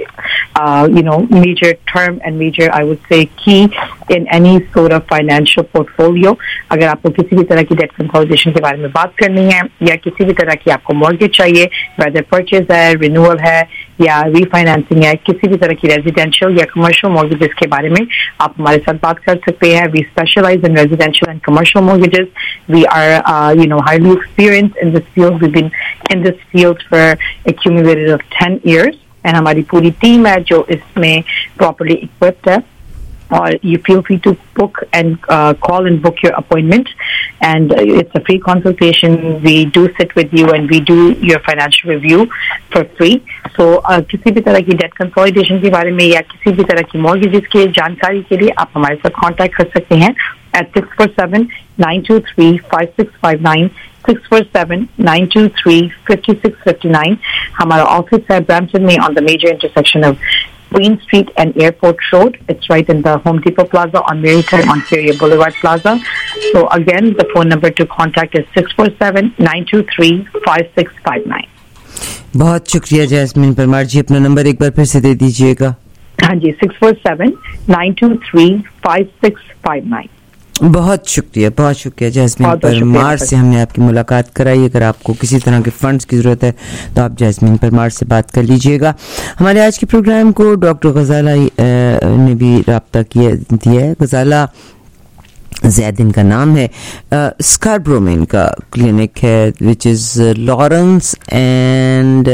major term and major I would say key in any sort of financial portfolio. अगर आपको किसी भी तरह की डेट कंसोलिडेशन के बारे में बात करनी है या किसी भी तरह की आपको मॉर्गेज चाहिए, वेदर परचेज है, रिन्यूअल है या रीफाइनेंसिंग है, किसी भी तरह की रेजिडेंशियल या कमर्शियल मॉर्गेजेस के बारे में आप हमारे साथ बात कर सकते हैं. We specialize in residential and commercial mortgages. We are highly experienced in this field. We been in this field for accumulated of 10 years and हमारी पूरी टीम है जो इसमें प्रॉपर्ली इक्विप्ड है. Or you feel free to book and call and book your appointment, and it's a free consultation. We do sit with you and we do your financial review for free. So किसी भी तरह की date consolidation के बारे में या किसी भी तरह की मॉर्गेजेस की जानकारी के लिए आप हमारे साथ कांटेक्ट कर सकते हैं at 647-923-5659. 647-923-5659. हमारा ऑफिस है ब्रैम्पटन में on the major intersection of Queen Street and Airport Road. It's right in the Home Depot Plaza on Maryton, Ontario Boulevard Plaza. So again, the phone number to contact is 647-923-5659. बहुत शुक्रिया jasmine Parmar जी, अपना number एक बार फिर से दे दीजिएगा. हाँ जी, 647-923-5659. बहुत शुक्रिया जैस्मिन परमार से हमने आपकी मुलाकात कराई. अगर आपको किसी तरह के फंड्स की ज़रूरत है तो आप जैस्मिन परमार से बात कर लीजिएगा. हमारे आज के प्रोग्राम को डॉक्टर गजाला ने भी राब्ता दिया है. गजाला जैद इनका नाम है. स्कार्बरो में इनका क्लिनिक है which is Lawrence and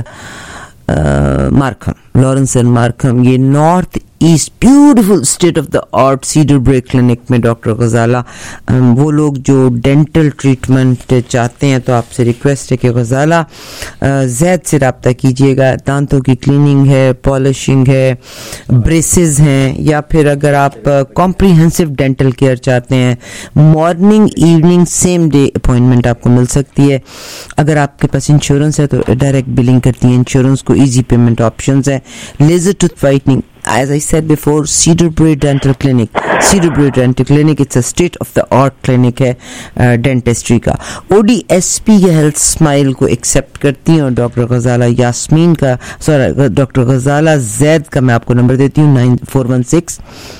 Markham. ये north east beautiful state of the art Cedarbrae clinic में डॉक्टर गजाला, वो लोग जो डेंटल ट्रीटमेंट चाहते हैं तो आपसे रिक्वेस्ट है कि गजाला जैद से रब्ता कीजिएगा. दांतों की क्लीनिंग है, पॉलिशिंग है, ब्रेसेस हैं, या फिर अगर आप कॉम्प्रिहेंसिव डेंटल केयर चाहते हैं, morning evening same day appointment आपको मिल सकती है. अगर आपके पास इंश्योरेंस है तो डायरेक्ट बिलिंग करती है इंश्योरेंस को, ईजी पेमेंट ऑप्शंस है. Laser tooth whitening, as I said before, Cedar Brae Dental Clinic. It's a state of the art clinic है डेंटिस्ट्री का. ODSP के हेल्थ स्माइल को एक्सेप्ट करती हैं और डॉक्टर गजाला यास्मीन का डॉक्टर गजाला जैद का मैं आपको नंबर देती हूँ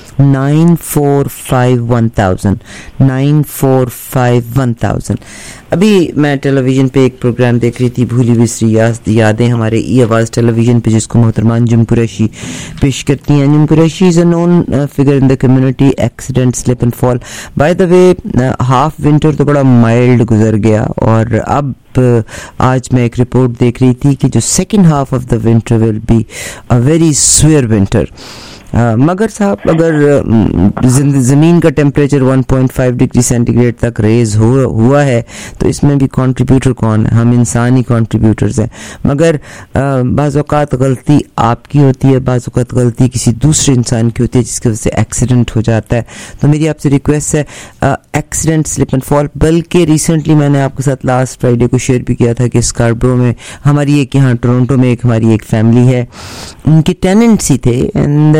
9456 945 1000. अभी मैं टेलीविज़न पे एक प्रोग्राम देख रही थी, भूली बिसरी यादें, हमारे ई आवाज़ टेलीविज़न पे, जिसको मोहतरमा अंजुम कुरैशी पेश करती हैं। Anjum Qureshi is a known figure in the community, accident, slip and fall. By the way, half winter तो बड़ा माइल्ड गुजर गया और अब आज मैं एक रिपोर्ट देख रही थी कि जो second half of the winter will be a very severe winter. मगर साहब, अगर ज़मीन का टेम्परेचर 1.5 डिग्री सेंटीग्रेड तक रेज हुआ है तो इसमें भी कंट्रीब्यूटर कौन है? हम इंसानी कंट्रीब्यूटर्स हैं। मगर बाज़ औक़ात गलती आपकी होती है, बाज़ औक़ात गलती किसी दूसरे इंसान की होती है, जिसकी वजह से एक्सीडेंट हो जाता है। तो मेरी आपसे रिक्वेस्ट है, एक्सीडेंट, स्लिप एंड फॉल, बल्कि रिसेंटली मैंने आपके साथ लास्ट फ्राइडे को शेयर भी किया था कि स्कारब्रो में हमारी एक, यहाँ टोरंटो में एक हमारी एक फैमिली है, उनके टेनेंट्स ही थे एंड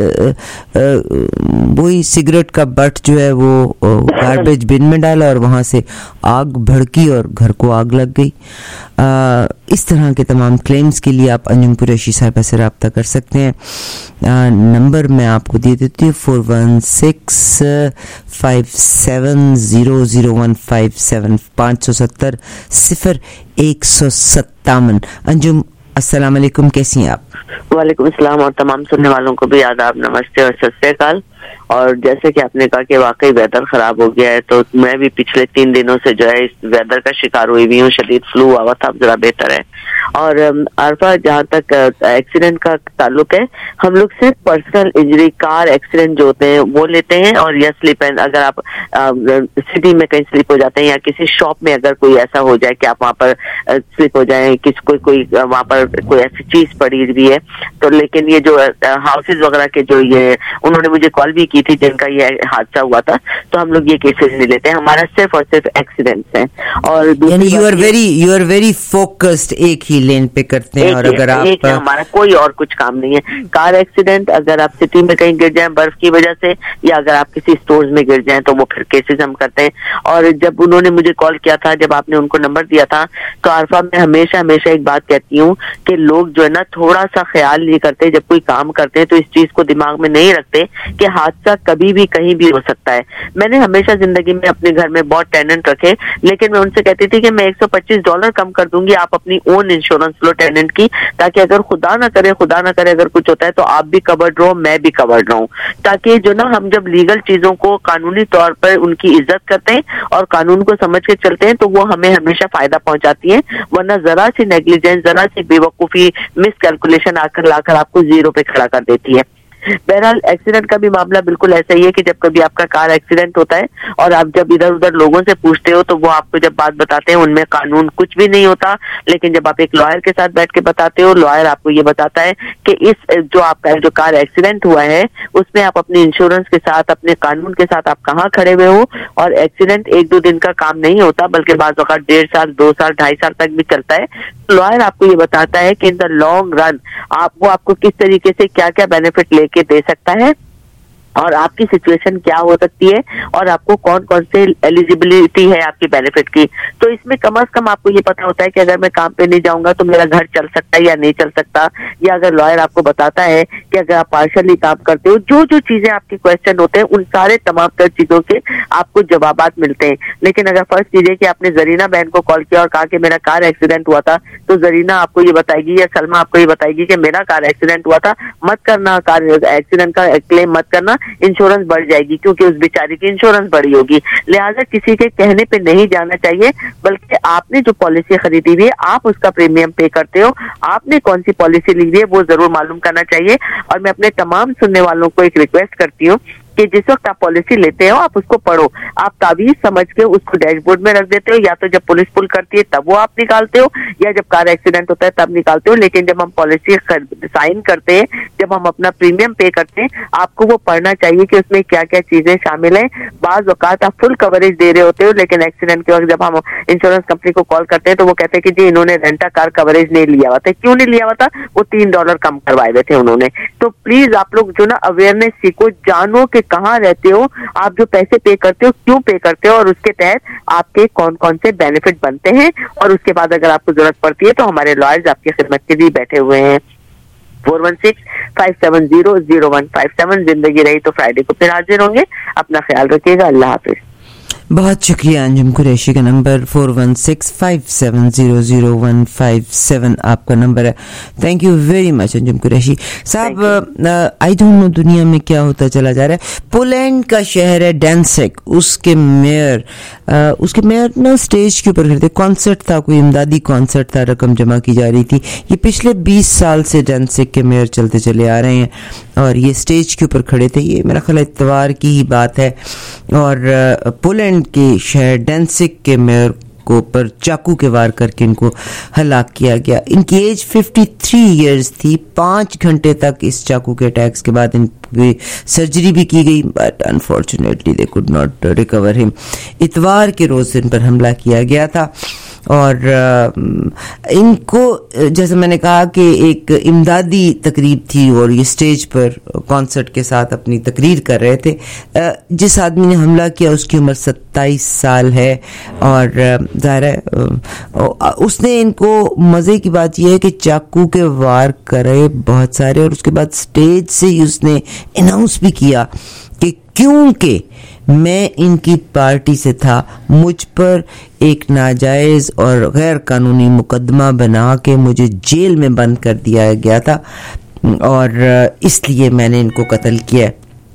वही सिगरेट का बट जो है वो गार्बेज बिन में डाला और वहाँ से आग भड़की और घर को आग लग गई। इस तरह के तमाम क्लेम्स के लिए आप अंजुम कुरैशी साहिबा से रब्ता कर सकते हैं। नंबर मैं आपको दे देती हूँ 4165700157 570-0157। अंजुम, अस्सलाम वालेकुम, कैसी हैं आप? वालेकुम अस्सलाम और तमाम सुनने वालों को भी आदाब, नमस्ते और सत श्री अकाल। और जैसे कि आपने कहा कि वाकई वेदर खराब हो गया है, तो मैं भी पिछले 3 दिनों से जो है इस वेदर का शिकार हुई भी हूँ। शदीद फ्लू हुआ था, अब जरा बेहतर है। और आरफा, जहाँ तक एक्सीडेंट का ताल्लुक है, हम लोग सिर्फ पर्सनल इंजरी, कार एक्सीडेंट जो होते हैं वो लेते हैं, और या स्लिप एंड, अगर आप सिटी में कहीं स्लिप हो जाते हैं या किसी शॉप में अगर कोई ऐसा हो जाए कि आप वहाँ पर स्लिप हो जाए, कोई वहाँ पर कोई ऐसी चीज पड़ी हुई है तो। लेकिन ये जो हाउसेज वगैरह के जो ये उन्होंने मुझे कॉल भी की थी जिनका ये हादसा हुआ था, तो हम लोग ये केसेस नहीं लेते हैं, हमारा सिर्फ और सिर्फ एक्सीडेंट्स हैं। और यू आर वेरी फोकस्ड, एक ही लेन पे करते हैं। और अगर आप, हमारा कोई और कुछ काम नहीं है। कार एक्सीडेंट, अगर आप सिटी में कहीं गिर जाएं बर्फ की वजह से, या अगर आप किसी स्टोर्स में गिर जाएं, तो वो फिर केसेस हम करते हैं। और जब उन्होंने मुझे कॉल किया था, जब आपने उनको नंबर दिया था, तो आरफा मैं हमेशा एक बात कहती हूँ कि लोग जो है ना थोड़ा सा ख्याल नहीं करते, जब कोई काम करते हैं तो इस चीज को दिमाग में नहीं रखते कि हादसा कभी भी कहीं भी हो सकता है। मैंने हमेशा जिंदगी में अपने घर में बहुत टेनेंट रखे, लेकिन मैं उनसे कहती थी कि मैं $125 कम कर दूंगी, आप अपनी ओन इंश्योरेंस लो टेनेंट की, ताकि अगर खुदा ना करे अगर कुछ होता है तो आप भी कवर्ड रहो, मैं भी कवर्ड रहूं। ताकि जो ना हम जब लीगल चीजों को कानूनी तौर पर उनकी इज्जत करते हैं और कानून को समझ के चलते हैं, तो वो हमें हमेशा फायदा पहुंचाती है। वरना जरा सी नेग्लिजेंस, जरा सी बेवकूफी, मिस कैलकुलेशन आकर लाकर आपको जीरो पे खड़ा कर देती है। बहरहाल एक्सीडेंट का भी मामला बिल्कुल ऐसा ही है कि जब कभी आपका कार एक्सीडेंट होता है और आप जब इधर उधर लोगों से पूछते हो तो वो आपको जब बात बताते हैं उनमें कानून कुछ भी नहीं होता, लेकिन जब आप एक लॉयर के साथ बैठ के बताते हो, लॉयर आपको ये बताता है कि इस जो आपका जो कार एक्सीडेंट हुआ है उसमें आप अपने इंश्योरेंस के साथ, अपने कानून के साथ आप कहाँ खड़े हुए हो। और एक्सीडेंट 1-2 दिन का काम नहीं होता, बल्कि बाज़ औक़ात 1.5 साल, 2 साल, 2.5 साल तक भी चलता है। लॉयर आपको ये बताता है कि इन द लॉन्ग रन वो आपको किस तरीके से क्या क्या बेनिफिट लेके दे सकता है और आपकी सिचुएशन क्या हो सकती है और आपको कौन कौन से एलिजिबिलिटी है आपकी बेनिफिट की। तो इसमें कम से कम आपको ये पता होता है कि अगर मैं काम पे नहीं जाऊंगा तो मेरा घर चल सकता है या नहीं चल सकता। या अगर लॉयर आपको बताता है कि अगर आप पार्शली काम करते हो, जो जो चीजें आपके क्वेश्चन होते हैं उन सारे तमाम तर चीजों के आपको जवाबात मिलते हैं। लेकिन अगर फर्स्ट चीज है कि आपने जरीना बहन को कॉल किया और कहा कि मेरा कार एक्सीडेंट हुआ था, तो जरीना आपको ये बताएगी या सलमा आपको ये बताएगी कि मेरा कार एक्सीडेंट हुआ था, मत करना, कार एक्सीडेंट का क्लेम मत करना, इंश्योरेंस बढ़ जाएगी, क्योंकि उस बेचारी की इंश्योरेंस बढ़ी होगी। लिहाजा किसी के कहने पे नहीं जाना चाहिए, बल्कि आपने जो पॉलिसी खरीदी हुई है आप उसका प्रीमियम पे करते हो, आपने कौन सी पॉलिसी ली हुई है वो जरूर मालूम करना चाहिए। और मैं अपने तमाम सुनने वालों को एक रिक्वेस्ट करती हूँ कि जिस वक्त आप पॉलिसी लेते हो आप उसको पढ़ो। आप तावीज समझ के उसको डैशबोर्ड में रख देते हो, या तो जब पुलिस पुल करती है तब वो आप निकालते हो, या जब कार एक्सीडेंट होता है तब निकालते हो। लेकिन जब हम पॉलिसी साइन करते हैं, जब हम अपना प्रीमियम पे करते हैं, आपको वो पढ़ना चाहिए कि उसमें क्या क्या चीजें शामिल हैं। बाज औकात आप फुल कवरेज दे रहे होते हो, लेकिन एक्सीडेंट के वक्त जब हम इंश्योरेंस कंपनी को कॉल करते हैं तो वो कहते हैं कि जी इन्होंने रेंटा कार कवरेज नहीं लिया हुआ था। क्यों नहीं लिया हुआ था? वो $3 कम करवाए हुए थे उन्होंने। तो प्लीज आप लोग जो ना अवेयरनेस सीखो, जानो कि कहाँ रहते हो, आप जो पैसे पे करते हो क्यों पे करते हो और उसके तहत आपके कौन कौन से बेनिफिट बनते हैं। और उसके बाद अगर आपको जरूरत पड़ती है तो हमारे लॉयर्स आपकी खिदमत के लिए बैठे हुए हैं। 416-570-0157। जिंदगी रही तो फ्राइडे को फिर हाजिर होंगे। अपना ख्याल रखिएगा। अल्लाह हाफिज। बहुत शुक्रिया अंजुम कुरैशी का नंबर 4165700157 आपका नंबर है। Thank you very much Anjum Qureshi साहब। आई डोंट नो दुनिया में क्या होता चला जा रहा है। पोलैंड का शहर है डेंसिक, उसके मेयर ना स्टेज के ऊपर खड़े थे, कॉन्सर्ट था, कोई इमदादी कॉन्सर्ट था, रकम जमा की जा रही थी। ये पिछले 20 साल से डेंसिक के मेयर चलते चले आ रहे हैं और ये स्टेज के ऊपर खड़े थे। ये मेरा ख्याल इतवार की ही बात है और पोलैंड के शहर डेंसिक के मेयर को पर चाकू के वार करके इनको हलाक किया गया। इनकी एज 53 इयर्स थी। 5 घंटे तक इस चाकू के अटैक्स के बाद इनकी सर्जरी भी की गई but unfortunately they could not recover him. इतवार के रोज इन पर हमला किया गया था और इनको जैसे मैंने कहा कि एक इमदादी तकरीब थी और ये स्टेज पर कॉन्सर्ट के साथ अपनी तकरीर कर रहे थे। जिस आदमी ने हमला किया उसकी उम्र 27 साल है और ज़ाहिर है उसने इनको, मज़े की बात यह है कि चाकू के वार करे बहुत सारे और उसके बाद स्टेज से ही उसने अनाउंस भी किया कि क्योंकि मैं इनकी पार्टी से था, मुझ पर एक नाजायज और गैर कानूनी मुकदमा बना के मुझे जेल में बंद कर दिया गया था और इसलिए मैंने इनको कत्ल किया।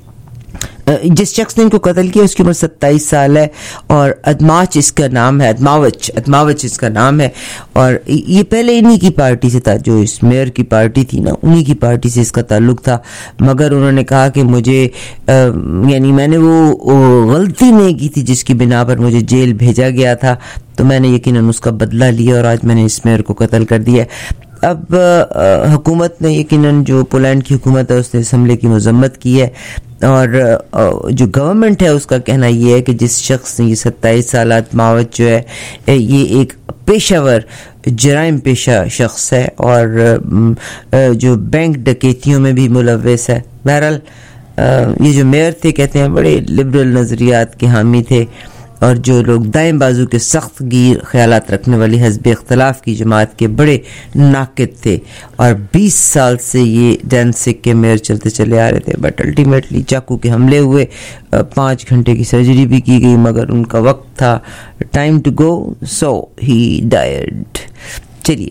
जिस शख्स ने इनको कत्ल किया उसकी उम्र 27 साल है और अदमाच इसका नाम है, अदमावच इसका नाम है और ये पहले इन्हीं की पार्टी से था, जो इस मेयर की पार्टी थी ना, उन्हीं की पार्टी से इसका ताल्लुक था। मगर उन्होंने कहा कि मुझे यानी मैंने वो गलती नहीं की थी जिसकी बिना पर मुझे जेल भेजा गया था, तो मैंने यकीनन उसका बदला लिया और आज मैंने इस मेयर को कत्ल कर दिया। अब हुकूमत ने यकीनन, जो पोलैंड की हुकूमत है, उसने इस हमले की मजम्मत की है और जो गवर्नमेंट है उसका कहना यह है कि जिस शख्स ने, ये 27 साल मावत जो है, ये एक पेशावर जराइम पेशा शख्स है और जो बैंक डकैतियों में भी मुलव्वस है। बहरहाल ये जो मेयर थे, कहते हैं बड़े लिबरल नज़रियात के हामी थे और जो लोग दाएं बाजू के सख्त गिर ख्यालात रखने वाली हज़ब इख्तलाफ की जमात के बड़े नाकिद थे और 20 साल से ये डेंसिक के मेयर चलते चले आ रहे थे। बट अल्टीमेटली चाकू के हमले हुए, 5 घंटे की सर्जरी भी की गई मगर उनका वक्त था time to go, so he died. चलिए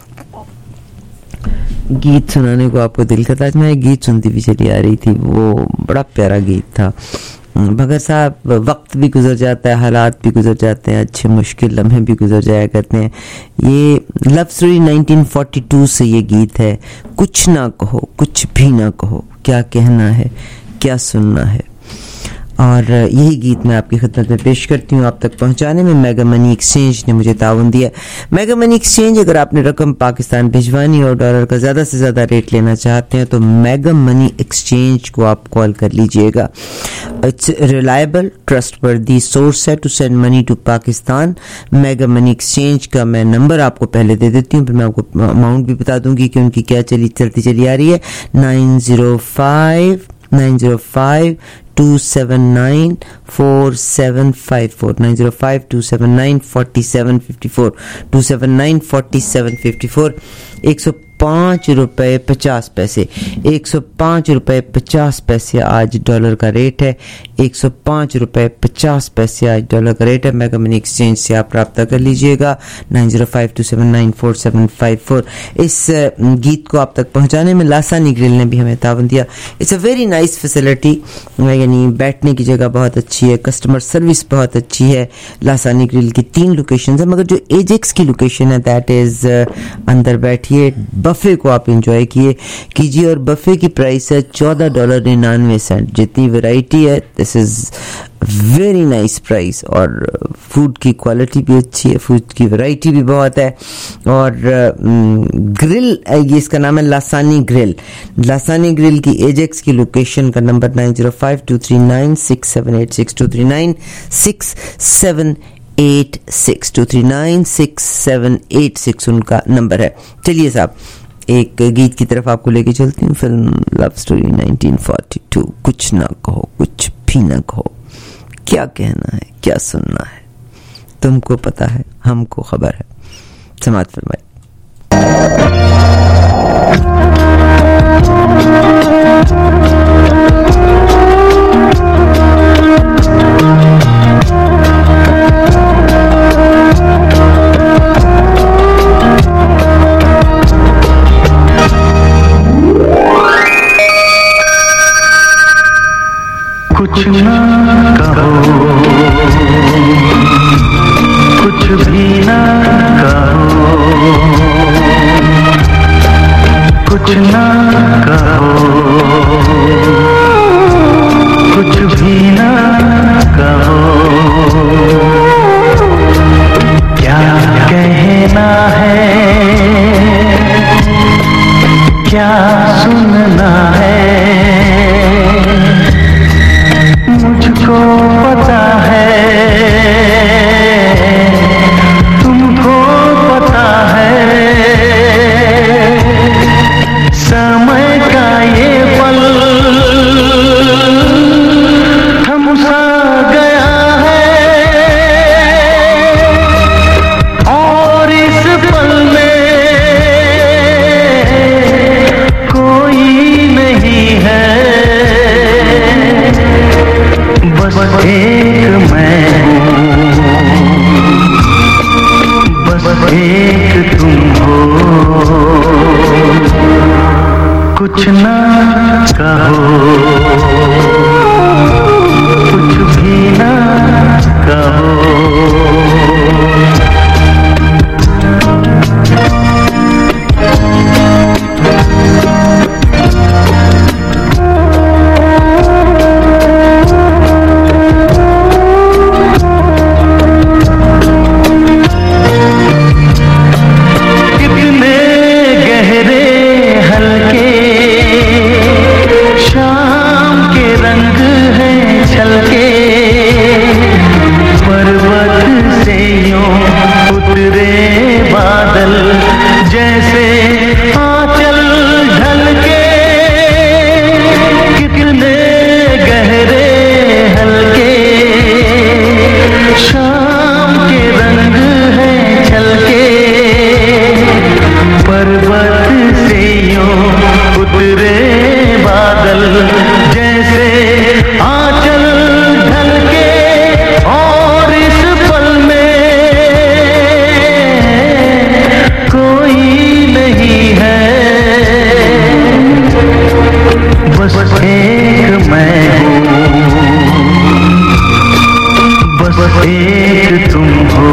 गीत सुनाने को आपको दिल करता, आज मैं एक गीत सुनती भी चली आ रही थी, वो बड़ा प्यारा गीत था। भगत साहब, वक्त भी गुजर जाता है, हालात भी गुजर जाते हैं, अच्छे मुश्किल लम्हे भी गुजर जाया करते हैं। ये लव स्टोरी 1942 से ये गीत है। कुछ ना कहो, कुछ भी ना कहो, क्या कहना है, क्या सुनना है। और यही गीत मैं आपकी खिदमत में पेश करती हूँ। आप तक पहुँचाने में मेगा मनी एक्सचेंज ने मुझे ताउन दिया। मेगा मनी एक्सचेंज, अगर आपने रकम पाकिस्तान भिजवानी और डॉलर का ज़्यादा से ज़्यादा रेट लेना चाहते हैं तो मेगा मनी एक्सचेंज को आप कॉल कर लीजिएगा। इट्स रिलायबल, ट्रस्टवर्दी सोर्स है to send money to Pakistan. Mega Money Exchange का मैं नंबर आपको पहले दे देती हूँ, फिर मैं आपको अमाउंट भी बता दूंगी कि उनकी क्या चलती चली आ रही है। 905-279-4754 905-279-4754 279-4754 105 रुपये 50 पैसे 105 रुपये 50 पैसे आज डॉलर का रेट है। 105 रुपये 50 पैसे आज डॉलर का रेट है। मेगा मनी एक्सचेंज से आप रब्ता कर लीजिएगा। 905-279-4754। इस गीत को आप तक पहुंचाने में लासानी ग्रिल ने भी हमें तावन दिया। It's a very nice facility, यानी बैठने की जगह बहुत अच्छी है, कस्टमर सर्विस बहुत अच्छी है। लासानी ग्रिल की 3 लोकेशन है, मगर जो एजेक्स की लोकेशन है दैट इज अंदर बैठिए, बफे को आप एंजॉय कीजिए और बफे की प्राइस है $14.99। जितनी वैरायटी है, this is very nice price और फूड की क्वालिटी भी अच्छी है, फूड की वैरायटी भी बहुत है। और ग्रिल, ये इसका नाम है लासानी ग्रिल। लासानी ग्रिल की एजेक्स की लोकेशन का नंबर 905-239-6786 239-6786 239-6786 उनका नंबर है। चलिए साहब, एक गीत की तरफ आपको लेके चलती हूँ। Film Love Story 1942। कुछ ना कहो, कुछ भी ना कहो, क्या कहना है, क्या सुनना है, तुमको पता है, हमको खबर है। समात फरमाइए। एक मैं हूँ, बस एक तुम हो, कुछ ना कहो, कुछ भी ना कहो। एक तुम हो,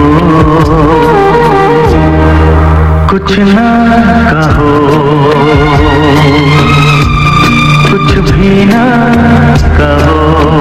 कुछ ना कहो, कुछ भी ना कहो।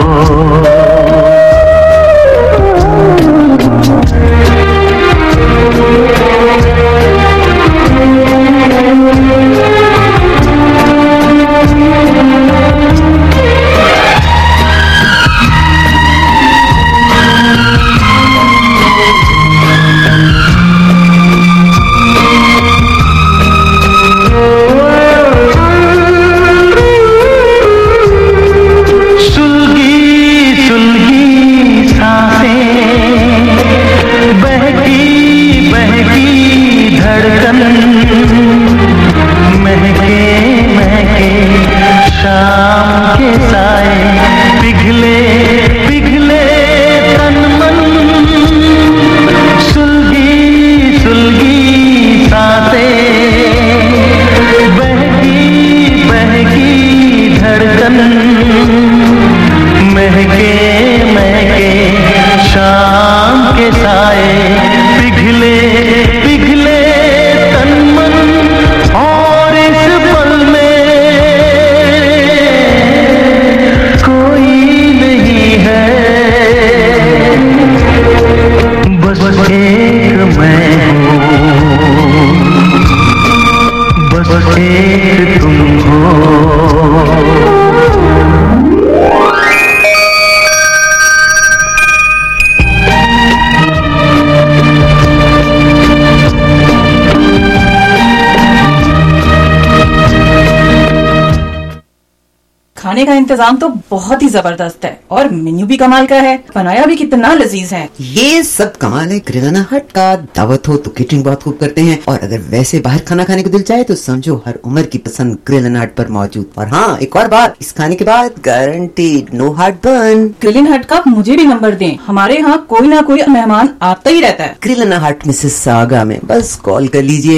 खाने का इंतजाम तो बहुत ही जबरदस्त है और मेन्यू भी कमाल का है, बनाया भी कितना लजीज है। ये सब कमाल है ग्रिलाना हट का। दावत हो तो केटरिंग बहुत खूब करते हैं और अगर वैसे बाहर खाना खाने को दिल चाहे तो समझो हर उम्र की पसंद ग्रिलाना हट पर मौजूद। और हाँ, एक और बात, इस खाने के बाद guaranteed no heartburn. Grillana Hut का मुझे भी नंबर दें, हमारे यहाँ कोई ना कोई मेहमान आता ही रहता है। ग्रिलाना हट मिसिसागा में बस कॉल कर लीजिए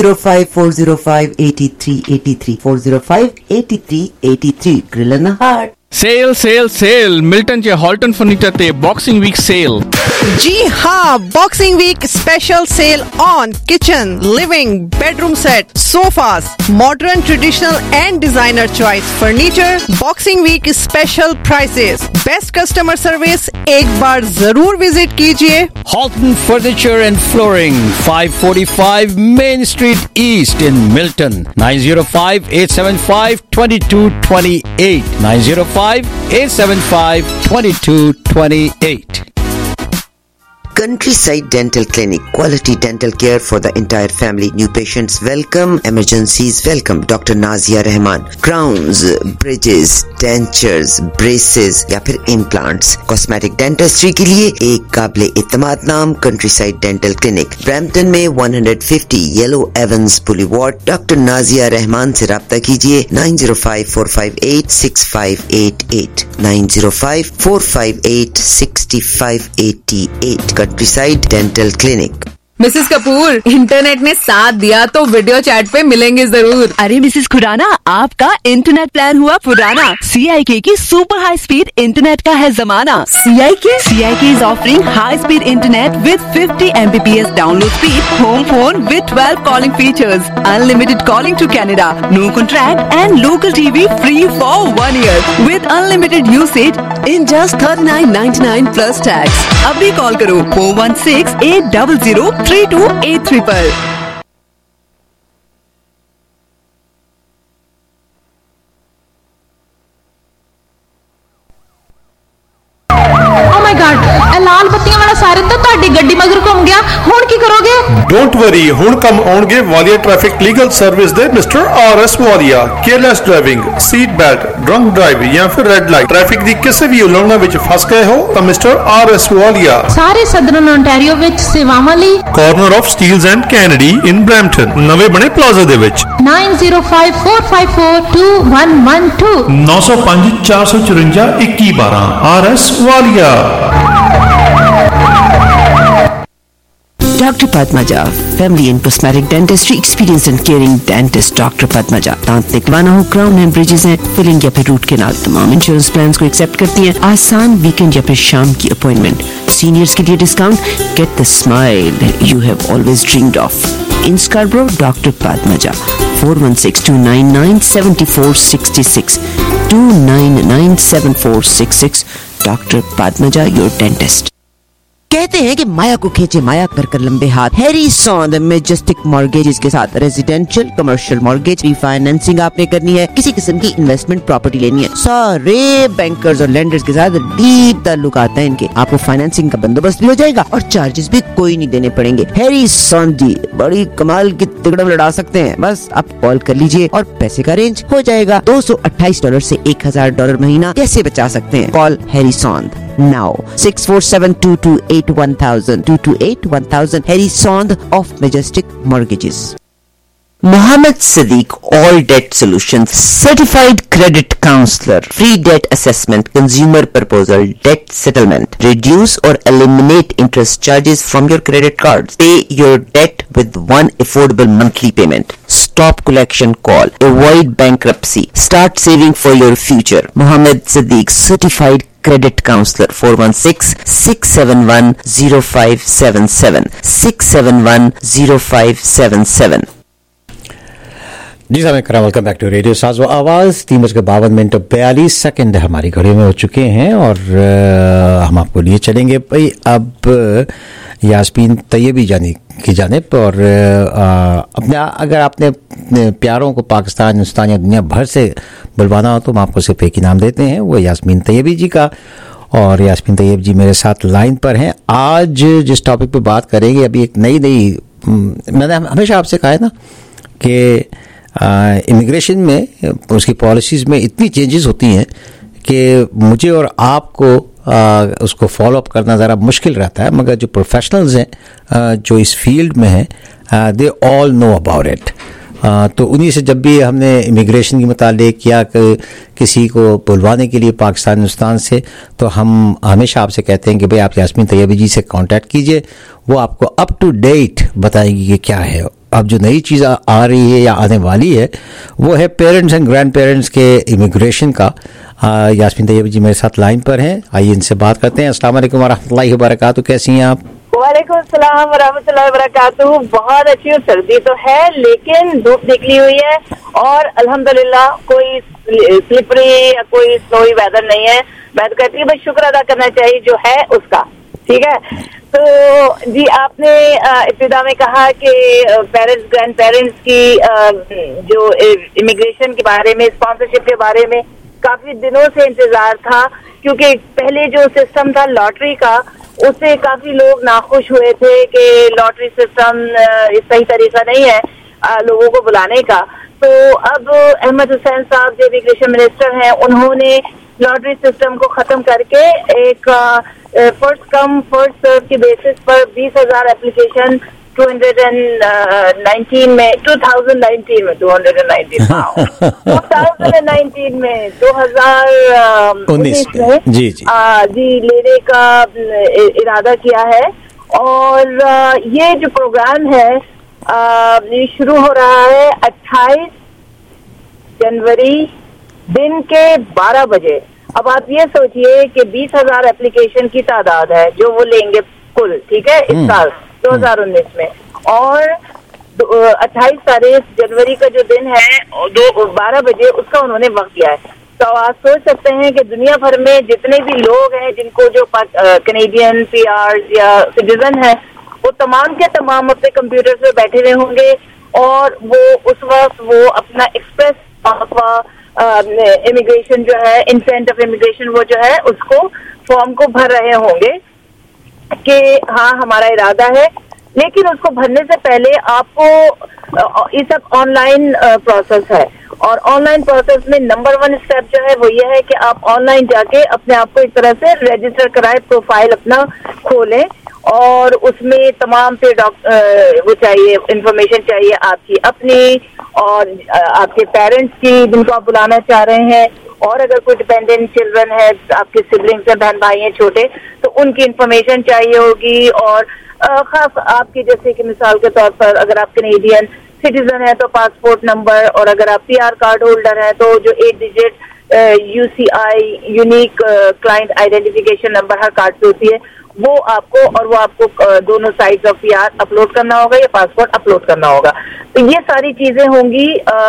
9054058383 4058383 Grillana Hut. Sale sale sale Milton के हॉल्टन फर्नीचर ते बॉक्सिंग वीक सेल। जी हाँ, boxing week special sale on kitchen, living, bedroom set, sofas, modern, traditional and designer choice furniture. Boxing week special prices, best customer service, एक बार जरूर visit कीजिए। Halton Furniture and Flooring, 545 Main Street East in Milton, 905-875-2228 905-875-2228। Countryside Dental Clinic, quality dental care for the entire family. New patients welcome, emergencies welcome. Dr. Nazia Rahman, crowns, bridges, dentures, braces या फिर implants. Cosmetic dentistry के लिए एक काबिले इत्तेमाद नाम Countryside Dental Clinic. Brampton में 150 Yellow Evans Boulevard. Doctor Nazia Rahman से राब्ता कीजिए 905-458-6588 905-458-6588 Countryside Dental Clinic. Mrs Kapoor, internet ने साथ दिया तो वीडियो चैट पे मिलेंगे जरूर। अरे मिसेस खुराना, आपका इंटरनेट प्लान हुआ पुराना। CIK की सुपर हाई स्पीड इंटरनेट का है जमाना। CIK is offering high speed internet with 50 Mbps download speed, home phone with 12 calling features, unlimited calling to Canada, no contract and local TV free for 1 year with unlimited usage in just $39.99 plus tax. अभी call करो 416-800-3283 पर। लाल बत्तियां वाला siren तो ਤੁਹਾਡੀ ਗੱਡੀ ਮਗਰ ਘੁੰਮ ਗਿਆ, ਹੁਣ ਕੀ ਕਰੋਗੇ? डोंट वरी, ਹੁਣ ਕੰਮ ਆਉਣਗੇ ਵਾਲੀਆ ਟ੍ਰੈਫਿਕ ਲੀਗਲ ਸਰਵਿਸ ਦੇ mister RS Walia. Careless driving, seat belt, drunk drive ਜਾਂ ਫਿਰ ਰੈੱਡ ਲਾਈਟ, ਟ੍ਰੈਫਿਕ ਦੀ ਕਿਸੇ ਵੀ ਉਲੰਘਣਾ ਵਿੱਚ ਫਸ ਗਏ ਹੋ ਤਾਂ ਮਿਸਟਰ RS ਵਾਲੀਆ ਸਾਰੇ ਸਦਰਨ ਓਨਟਾਰੀਓ ਵਿੱਚ ਸੇਵਾਵਾਂ ਲਈ corner of Steeles and Kennedy in Brampton, ਨਵੇਂ ਬਣੇ ਪਲਾਜ਼ਾ ਦੇ ਵਿੱਚ 9054542112 905 454 2112 RS Walia. Dr. Padmaja, family and cosmetic dentistry, experienced and caring dentist Dr. Padmaja। दांत निकलवाना हो, क्राउन एंड ब्रिजेस हैं, फिलिंग या फिर रूट कैनाल, तमाम इंश्योरेंस प्लान्स को एक्सेप्ट करती हैं। आसान वीकेंड या फिर शाम की अपॉइंटमेंट, सीनियर्स के लिए discount, get the smile you have always dreamed of. In Scarborough, doctor Padmaja 416-299-7466 299-7466 doctor Padmaja your dentist. कहते हैं कि माया को खींचे माया कर कर लंबे हाथ। हैरी सौंद मैजेस्टिक मॉर्गेजेस के साथ रेजिडेंशियल कमर्शियल मॉर्गेज रीफाइनेंसिंग आपने करनी है, किसी किस्म की इन्वेस्टमेंट प्रॉपर्टी लेनी है, सारे बैंकर्स और लेंडर्स के साथ डीप ताल्लुक आता है इनके। आपको फाइनेंसिंग का बंदोबस्त भी हो जाएगा और चार्जेस भी कोई नहीं देने पड़ेंगे। हैरी सौंद जी बड़ी कमाल की तिकड़म लड़ा सकते हैं, बस आप कॉल कर लीजिए और पैसे का अरेंज हो जाएगा। $228 से $1000 महीना कैसे बचा सकते हैं? Call Harry Saund now 647-228-1000 228-1000 Harry Sond of Majestic Mortgages। Mohammed Sadiq, All Debt Solutions, Certified Credit Counselor, Free Debt Assessment, Consumer Proposal, Debt Settlement, Reduce or Eliminate Interest Charges from your credit cards, Pay your debt with one affordable monthly payment, Stop collection call, Avoid bankruptcy, Start saving for your future. Mohammed Sadiq, Certified Credit Counselor 416-671-0577 671-0577। जी साहब करा, welcome back to radio Sazo Awaz. 3:52 हमारी घड़ी में हो चुके हैं और हम आपको लिए चलेंगे भाई अब यास्मीन तैयबी जानी की जानिब। और अपने अगर आपने प्यारों को पाकिस्तान, हिंदुस्तान या दुनिया भर से बुलवाना हो तो हम आपको सिर्फ एक ही नाम देते हैं, वो यास्मीन तैयबी जी का। और यास्मीन तैयब जी मेरे साथ लाइन पर हैं। आज जिस टॉपिक पे बात करेंगे, अभी एक नई मैंने हमेशा आपसे कहा है ना कि इमिग्रेशन में उसकी पॉलिसीज़ में इतनी चेंजेस होती हैं कि मुझे और आपको उसको फॉलो अप करना ज़रा मुश्किल रहता है, मगर जो प्रोफेशनल्स हैं जो इस फील्ड में हैं they all know about it. तो उन्हीं से जब भी हमने इमिग्रेशन के मुतालिक या किसी को बुलवाने के लिए पाकिस्तान, हिंदुस्तान से, तो हम हमेशा आपसे कहते हैं कि भाई आप यास्मीन तैयबी जी से कांटेक्ट कीजिए, वो आपको अप टू डेट बताएंगी कि क्या है। अब जो नई चीज़ आ रही है या आने वाली है वो है पेरेंट्स एंड ग्रैंड पेरेंट्स के इमिग्रेशन का। यास्मीन तैयबी जी मेरे साथ लाइन पर हैं, आइए इनसे बात करते हैं। अस्सलाम वालेकुम वरहमतुल्लाहि वबरकातुहू, कैसी हैं आप? वालेकुम सलाम वरहमतुल्लाहि वबरकातुहू। बहुत अच्छी हूँ, सर्दी तो है लेकिन धूप निकली हुई है और अल्हम्दुलिल्लाह कोई स्लिपरी या कोई स्नोई वेदर नहीं है। मैं तो कहती हूँ बस शुक्र अदा करना चाहिए जो है उसका, ठीक है। तो जी आपने इब्तिदा में कहा कि पेरेंट्स ग्रैंड पेरेंट्स की जो इमिग्रेशन के बारे में, स्पॉन्सरशिप के बारे में काफी दिनों से इंतजार था, क्योंकि पहले जो सिस्टम था लॉटरी का उससे काफी लोग नाखुश हुए थे कि लॉटरी सिस्टम सही तरीका नहीं है लोगों को बुलाने का। तो अब अहमद हुसैन साहब जो इमिग्रेशन मिनिस्टर हैं, उन्होंने लॉटरी सिस्टम को खत्म करके एक फर्स्ट कम फर्स्ट सर्व की बेसिस पर 20,000 एप्लीकेशन 2019 में 2019 में 2019 में जी लेने का इरादा किया है। और ये जो प्रोग्राम है ये शुरू हो रहा है 28 जनवरी दिन के 12 बजे। अब आप ये सोचिए कि 20,000 एप्लीकेशन की तादाद है जो वो लेंगे कुल, ठीक है, इस साल 2019 में। और 28 तारीख जनवरी का जो दिन है 12 बजे उसका उन्होंने वक्त दिया है। तो आप सोच सकते हैं कि दुनिया भर में जितने भी लोग हैं जिनको जो कैनेडियन पीआर या सिटीजन है, वो तमाम के तमाम अपने कंप्यूटर पे बैठे हुए होंगे और वो उस वक्त वो अपना एक्सप्रेस इमिग्रेशन जो है, इंसेंट ऑफ इमिग्रेशन, वो जो है उसको फॉर्म को भर रहे होंगे कि हाँ हमारा इरादा है। लेकिन उसको भरने से पहले आपको ये सब ऑनलाइन प्रोसेस है और ऑनलाइन प्रोसेस में नंबर 1 स्टेप जो है वो ये है कि आप ऑनलाइन जाके अपने आप को एक तरह से रजिस्टर कराएं, प्रोफाइल अपना खोलें और उसमें तमाम पे वो चाहिए, इंफॉर्मेशन चाहिए आपकी अपनी और आपके पेरेंट्स की जिनको आप बुलाना चाह रहे हैं, और अगर कोई डिपेंडेंट चिल्ड्रन है, आपके सिबलिंग्स हैं, बहन भाई हैं छोटे, तो उनकी इंफॉर्मेशन चाहिए होगी। और खास आपकी जैसे कि मिसाल के तौर पर अगर आप कैनेडियन सिटीजन है तो पासपोर्ट नंबर, और अगर आप पीआर कार्ड होल्डर है तो जो 8 digit UCI unique client identification number हर कार्ड पे होती है, वो आपको, और वो आपको दोनों साइड्स ऑफ पीआर अपलोड करना होगा या पासपोर्ट अपलोड करना होगा। तो ये सारी चीजें होंगी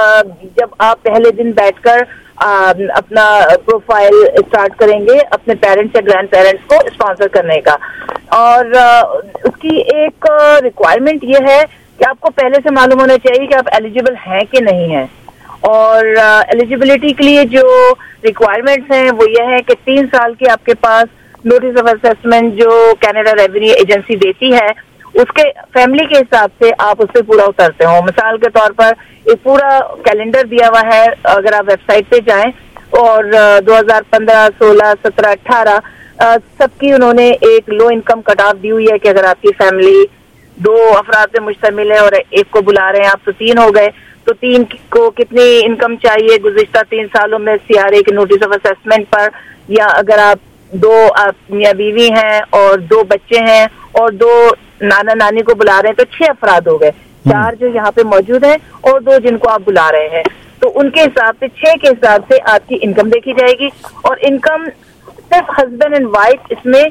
जब आप पहले दिन बैठकर अपना प्रोफाइल स्टार्ट करेंगे अपने पेरेंट्स या ग्रैंड पेरेंट्स को स्पॉन्सर करने का। और उसकी एक रिक्वायरमेंट ये है कि आपको पहले से मालूम होना चाहिए कि आप एलिजिबल हैं कि नहीं हैं। और एलिजिबिलिटी के लिए जो रिक्वायरमेंट्स हैं वो ये है कि 3 साल की आपके पास नोटिस ऑफ असेसमेंट जो कनाडा रेवेन्यू एजेंसी देती है, उसके फैमिली के हिसाब से आप उससे पूरा उतरते हो। मिसाल के तौर पर एक पूरा कैलेंडर दिया हुआ है, अगर आप वेबसाइट पे जाएं, और 2015, 16, 17, 18 सबकी उन्होंने एक लो इनकम कट ऑफ दी हुई है कि अगर आपकी फैमिली 2 अफराद से मुश्तमिल है और एक को बुला रहे हैं आप, तो 3 हो गए, तो 3 को कितनी इनकम चाहिए गुज़िश्ता 3 सालों में सीआरए के नोटिस ऑफ असेसमेंट पर, या अगर आप 2 मियां बीवी हैं और 2 बच्चे हैं और 2 नाना नानी को बुला रहे हैं, तो 6 अफराद हो गए, 4 जो यहाँ पे मौजूद हैं और 2 जिनको आप बुला रहे हैं। तो उनके हिसाब से 6 के हिसाब से आपकी इनकम देखी जाएगी। और इनकम सिर्फ हस्बैंड एंड वाइफ इसमें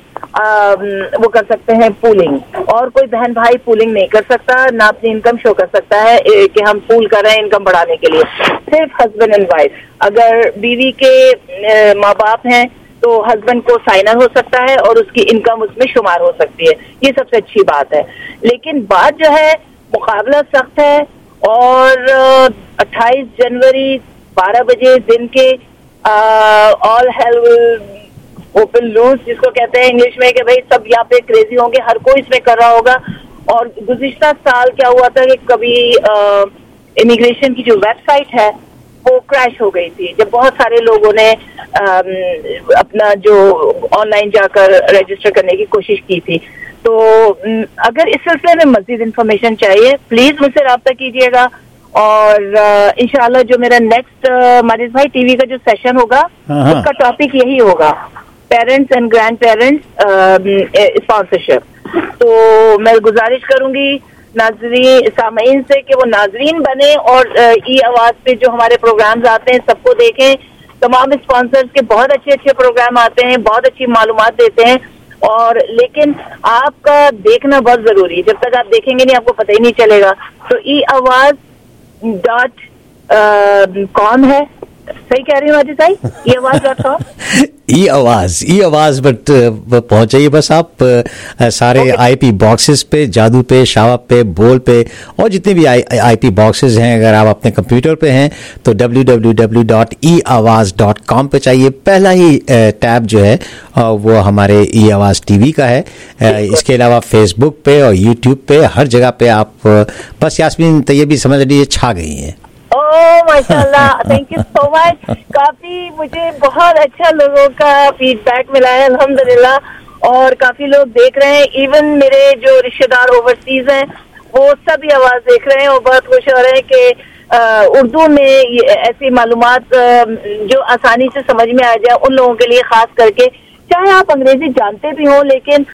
वो कर सकते हैं पूलिंग, और कोई बहन भाई पूलिंग नहीं कर सकता, ना अपनी इनकम शो कर सकता है कि हम पूल कर रहे हैं इनकम बढ़ाने के लिए। सिर्फ हस्बैंड एंड वाइफ। अगर बीवी के माँ बाप हैं तो हस्बैंड को साइनर हो सकता है और उसकी इनकम उसमें शुमार हो सकती है, ये सबसे अच्छी बात है। लेकिन बात जो है मुकाबला सख्त है, और 28 जनवरी 12 बजे दिन के all hell will open loose, जिसको कहते हैं इंग्लिश में, कि भाई सब यहाँ पे क्रेजी होंगे, हर कोई इसमें कर रहा होगा। और गुज़िश्ता साल क्या हुआ था कि कभी इमिग्रेशन की जो वेबसाइट है वो क्रैश हो गई थी, जब बहुत सारे लोगों ने अपना जो ऑनलाइन जाकर रजिस्टर करने की कोशिश की थी। तो अगर इस सिलसिले में मजीद इंफॉर्मेशन चाहिए प्लीज मुझसे रब्ता कीजिएगा, और इंशाल्लाह जो मेरा नेक्स्ट मारिस भाई टीवी का जो सेशन होगा उसका टॉपिक यही होगा, parents and grandparents sponsorship. तो मैं गुजारिश करूंगी नाजरीन सामईन से कि वो नाजरीन बने और ई आवाज पे जो हमारे प्रोग्राम्स आते हैं सबको देखें। तमाम स्पॉन्सर्स के बहुत अच्छे अच्छे प्रोग्राम आते हैं, बहुत अच्छी मालूमात देते हैं, और लेकिन आपका देखना बहुत जरूरी है। जब तक आप देखेंगे नहीं आपको पता ही नहीं चलेगा। तो eAwaz.com है, सही कह रही हूँ अजीत भाई? ये आवाज ई आवाज बट पहुंच जाइए बस आप सारे आईपी बॉक्सेस पे, जादू पे, शावा पे, बोल पे और जितने भी आईपी बॉक्सेस हैं, अगर आप अपने कंप्यूटर पे हैं तो www.eawaz.com पे चाहिए। पहला ही टैब जो है वो हमारे ई आवाज टीवी का है। इसके अलावा फेसबुक पे और यूट्यूब पे हर जगह पे आप बस यास्मीन तैयबी समझ लीजिए छा गई हैं। ओह माशाल्लाह, थैंक यू सो मच। काफी मुझे बहुत अच्छा लोगों का फीडबैक मिला है अल्हम्दुलिल्लाह, और काफी लोग देख रहे हैं। इवन मेरे जो रिश्तेदार ओवरसीज हैं वो सभी आवाज देख रहे हैं और बहुत खुश हो रहे हैं कि उर्दू में ऐसी मालूमात जो आसानी से समझ में आ जाए उन लोगों के लिए, खास करके चाहे आप अंग्रेजी जानते भी हो लेकिन